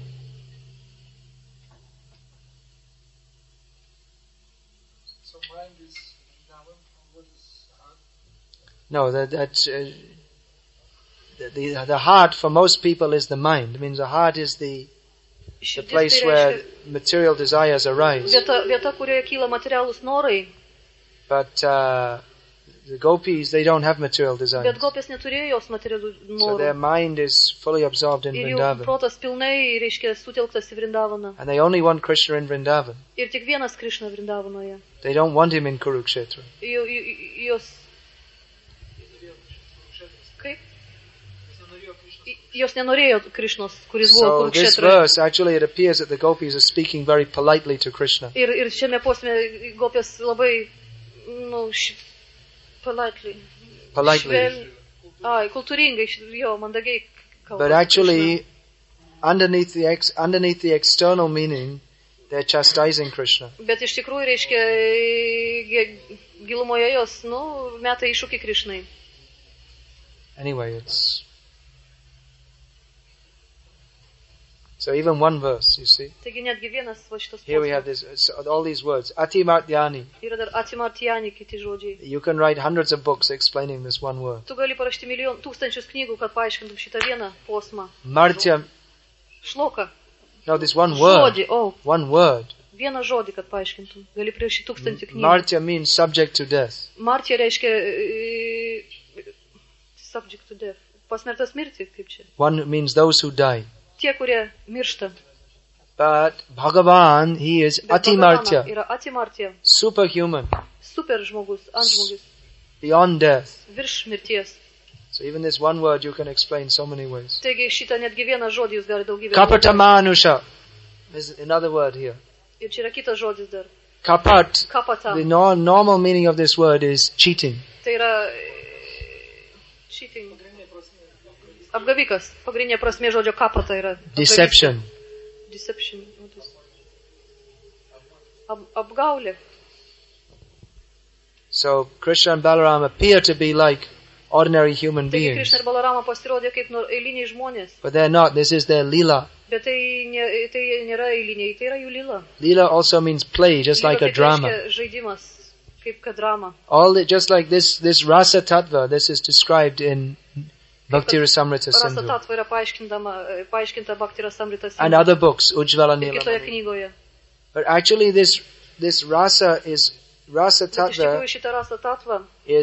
So mind is Vrindavan, and what is heart? No, the heart for most people is the mind. It means the heart is the Širdis place tai where reiškia material desires arise. vieta, kurioje kyla materialūs norai. But the gopis, they don't have material desires. Bet gopės neturėjo jos materialių So their norų. mind is fully absorbed in Ir jų Vrindavan. protas pilnai, reiškia, sutelktas į Vrindavaną. And they only want Krishna in Vrindavan. Ir tik vienas Krišna Vrindavanoje. They don't want him in Kurukshetra. Jos... Kaip? Jos nenorėjo Krišnos, kuris buvo So this Kurukšetroje. verse, actually it appears that the gopis are speaking very politely to Krishna. Ir šiame posme gopės labai, politely. Kultūringai, jo, mandagiai kalba. But actually, underneath the external meaning, they're chastising Krishna. Bet iš tikrųjų reiškia gilumoje jos, meta iššūkį Krišnai. Anyway, so even one verse, you see. Taigi netgi vienas va šitas Here we have all these words. Atimartyani. Yra dar atimartyani kiti žodžiai. You can write hundreds of books explaining this one word. Tu gali parašyti tūkstančius knygų, kad paaiškintum šitą vieną posmą. Martya. Šloka. No, this one word. Žodį, one word. Vieną žodį, kad paaiškintum. Gali parašyti 1000 knygų. Martya means subject to death. Martya reiškia subject to death. Pasmertas mirti, kaip čia. One means those who die. Tie, kurie miršta. But Bhagavan, he is Atimartya. Yra Atimartya. Superhuman. Super žmogus, antžmogus. Beyond death. Virš mirties. So even this one word you can explain so many ways. Taigi šitą netgi vieną žodį jūs gali daugybę. Kapatamanusha. There's another word here. Ir čia yra kitas žodis dar. Kapat. Kapata. The normal meaning of this word is cheating. Tai yra cheating. Apgavikas. Pagrindinė prasmė žodžio kapata yra. Deception. Deception. Apgaulė. So Krishna and Balaram appear to be like ordinary human Taigi beings. Krishna ir Balarama pasirodė kaip eiliniai žmonės. But they're not. This is their lila. Bet tai nėra eiliniai, tai yra jų lila. Lila also means play, just like a drama. Žaidimas, kaip kad drama. Just like this rasa tattva, this is described in Bhakti Rasamrita Sindhu. Rasa tattva yra paaiškinta Bhakti Rasamrita Sindhu. And other books, Ujjvala Ir kitoje Nila. knygoje. But actually this rasa tattva Iš tikrųjų šita rasa tattva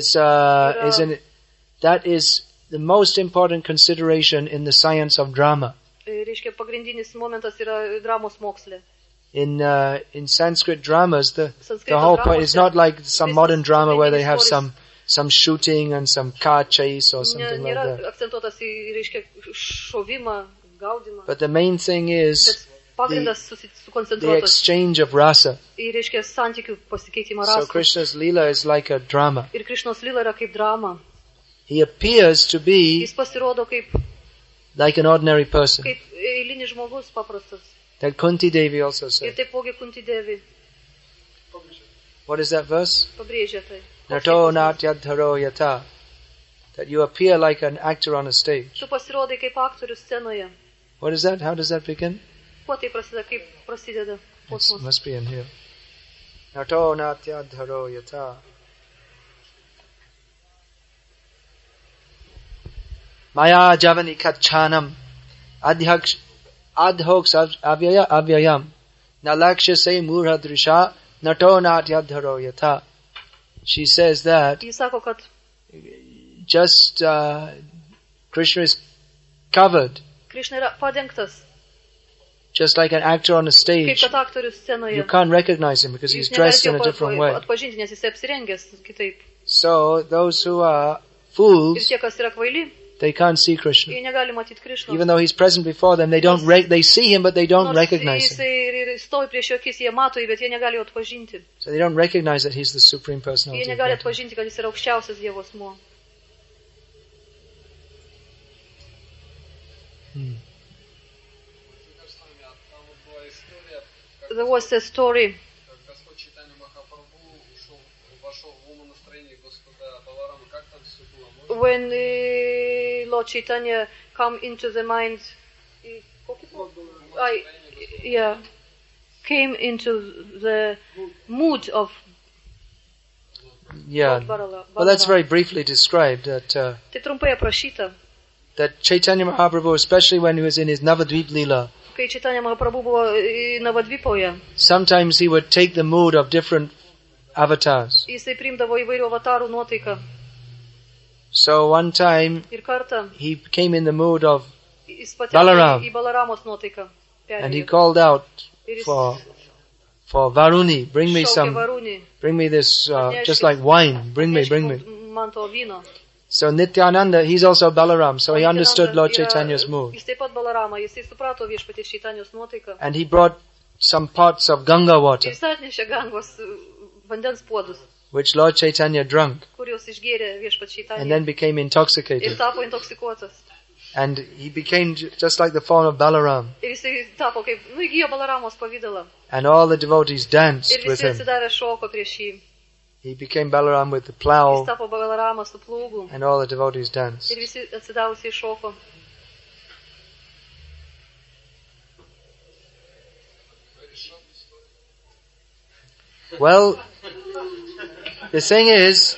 that is the most important consideration in the science of drama. Reiškia pagrindinis momentas yra dramos moksle. In Sanskrit dramas, the whole point is not like some modern drama where they have some shooting and some car chase or something like that. Akcentuotas į, reiškia, šovimą, gaudimą. But the main thing is the exchange of rasa. Ir reiškia santykių pasikeitimą rasą. So Krishna's lila is like a drama. Ir Krishnos lila yra kaip drama. He appears to be Jis pasirodo kaip like an ordinary person. Kaip eilinis žmogus paprastas. That Kunti Devi also Ir said. taipogi Kunti Devi What is that verse? pabrėžia tai. Nato natyadharo yata. That you appear like an actor on a stage. Tu pasirodai kaip aktorius scenoje. What is that? How does that begin? Kuo tai prasideda, kaip prasideda It posmas? must be in here. Nato natyadharo yata. Maya javani kachanam adhoks avyayam nalaksha se murha drisha nato natyadharo yata. She says that Jis sako, kad just Krishna is covered, Krishna yra padengtas, just like an actor on a kaip stage. kad aktorius scenoje. You can't recognize him because he's Jūs dressed in a negalite different way. atpažinti, nes jis apsirengęs kitaip. So those who are Ir fools, tie, kas yra kvaili, they can't see Krishna. jie negali matyti Krishnos. Even though he's present before them, they see him, but they don't recognize him. Jisai stovi prieš jų akis, jie mato jį, bet jie negali jo atpažinti. So they don't recognize that he's the Supreme Jie Personality of negali Godhead. atpažinti, kad jis yra aukščiausias Dievo asmuo. There was a story. When Lord Chaitanya come into the mind, came into the mood of Yeah. Balarama. Well, that's very briefly described that Tai trumpai aprašyta, that Chaitanya Mahaprabhu, especially when he was in his Navadvip Leela, kai Chaitanya Mahaprabhu buvo Navadvipoje. sometimes he would take the mood of different avatars. Jisai priimdavo įvairių avatarų nuotaiką. So one time Ir kartą he came in the mood of, jis pateko Balaram. į Balaramos nuotaiką. and he Perėjo. called out Ir jis for Varuni, bring me šaukė Varūnį. bring me this, just like wine, bring me. Man to vyno. So Nityananda, he's also Balaram, so he understood Lord Yra- Chaitanya's mood. Jis taip pat Balarama, jisai suprato viešpaties Čaitanijos nuotaiką. And he brought some pots of Ganga water, Jis atnešė Gangos vandens puodus, which Lord Chaitanya drank, kuriuos išgėrė viešpats and then Čaitanija. became Ir intoxicated. tapo intoksikuotas. And he became just like the form of Balaram. Ir jisai tapo kaip, įgijo Balaramos pavydalą. And all the devotees danced Ir with visi him. atsidarė šoko prieš jį. He became Balaram with the Jis plow, tapo Balaramas su plūgu. and all the devotees danced. Ir visi atsidavusiai šoko. Well, the thing is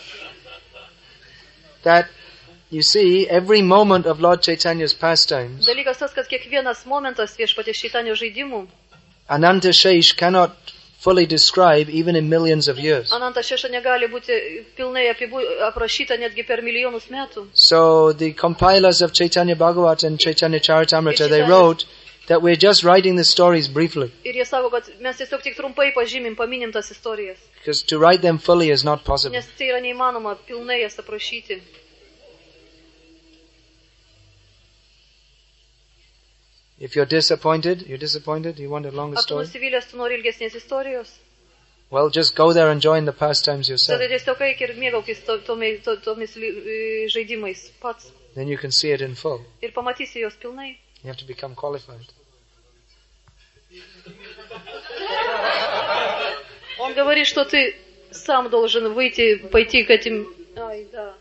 that, you see, every moment of Lord Chaitanya's pastimes, Dalykas tas, kad kiekvienas momentas viešpaties Čaitanijos žaidimų, Ananta Shesh cannot fully describe even in millions of years. Ananta Šeša negali būti pilnai aprašyta netgi per milijonus metų. So the compilers of Chaitanya Bhagavat and Chaitanya Charitamrita, they wrote that we're just writing the stories briefly, Ir jie sako, kad mes tiesiog tik trumpai pažymim, paminim tas istorijas. because to write them fully is not possible. Nes tai yra neįmanoma pilnai jas aprašyti. If you're disappointed, you want a longer Ar tu story? nusivylęs, tu nori ilgesnės istorijos? Well, just go there and join the pastimes yourself. Tada tiesiog eik ir mėgaukis tomis žaidimais pats. Then you can see it in full. Ir pamatysi jos pilnai. You have to become qualified. Он говорит, что ты сам должен выйти, пойти к этим... Ай, да.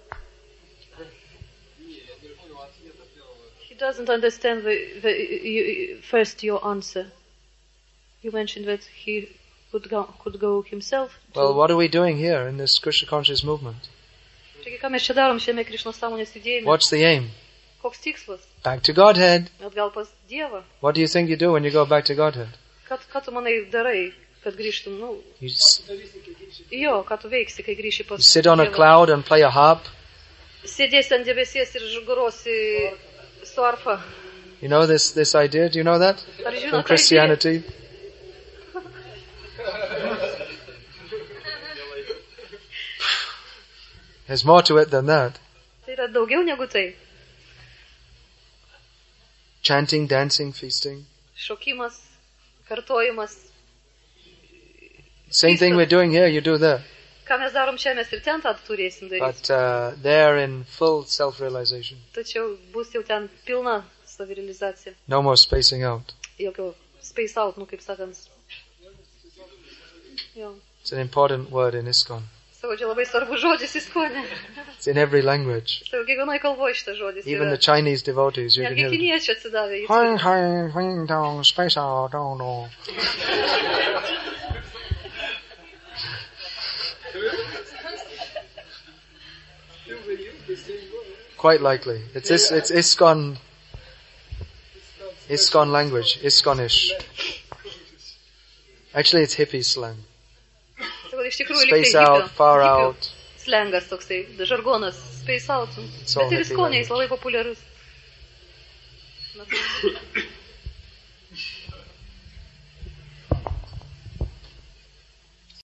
He doesn't understand first your answer. You mentioned that he could go himself. Well, what are we doing here in this Krishna conscious movement? Taigi, ką mes čia darom šiame Krišnos sąmonės judėjime? What's the aim? Koks tikslas? Back to Godhead. Atgal pas Dievą. What do you think you do when you go back to Godhead? Ką tu manai darai, kad grįžtum? Nu, You jo, ką tu veiksi, kai grįši pas sit on a Dievą? cloud and play a harp. Sėdėsi ant debesies ir grosi su arfa. You know this idea? Do you know that? Ar žinot, From tą idėją? Christianity? There's more to it than that. Tai yra daugiau negu tai. Chanting, dancing, feasting. Šokimas, kartojimas. Same thing we're doing here, you do there. Ką mes darom čia, mes ir ten tą turėsim daryti. But they're in full self-realization. Tačiau bus jau ten pilna savirealizacija. No more spacing out. Jokio space out, nu kaip sakant. Jo. It's an important word in ISKCON. Sako, čia labai svarbus žodis įskonė. It's in every language. Sako, kiekvienoj kalboje šitas žodis Even the yra. Chinese devotees, you can Netgi hear them. kiniečiai atsidavė. Jis Hang, hang, hang, down, space out, down, down. Quite likely. It's ISKCON language, ISKCONish. Actually, it's hippie slang. Sako, iš tikrųjų, Space out, far out. Slengas toksai, žargonas, space out. It's all Bet ir hippie įskonė, jis language. labai populiarus.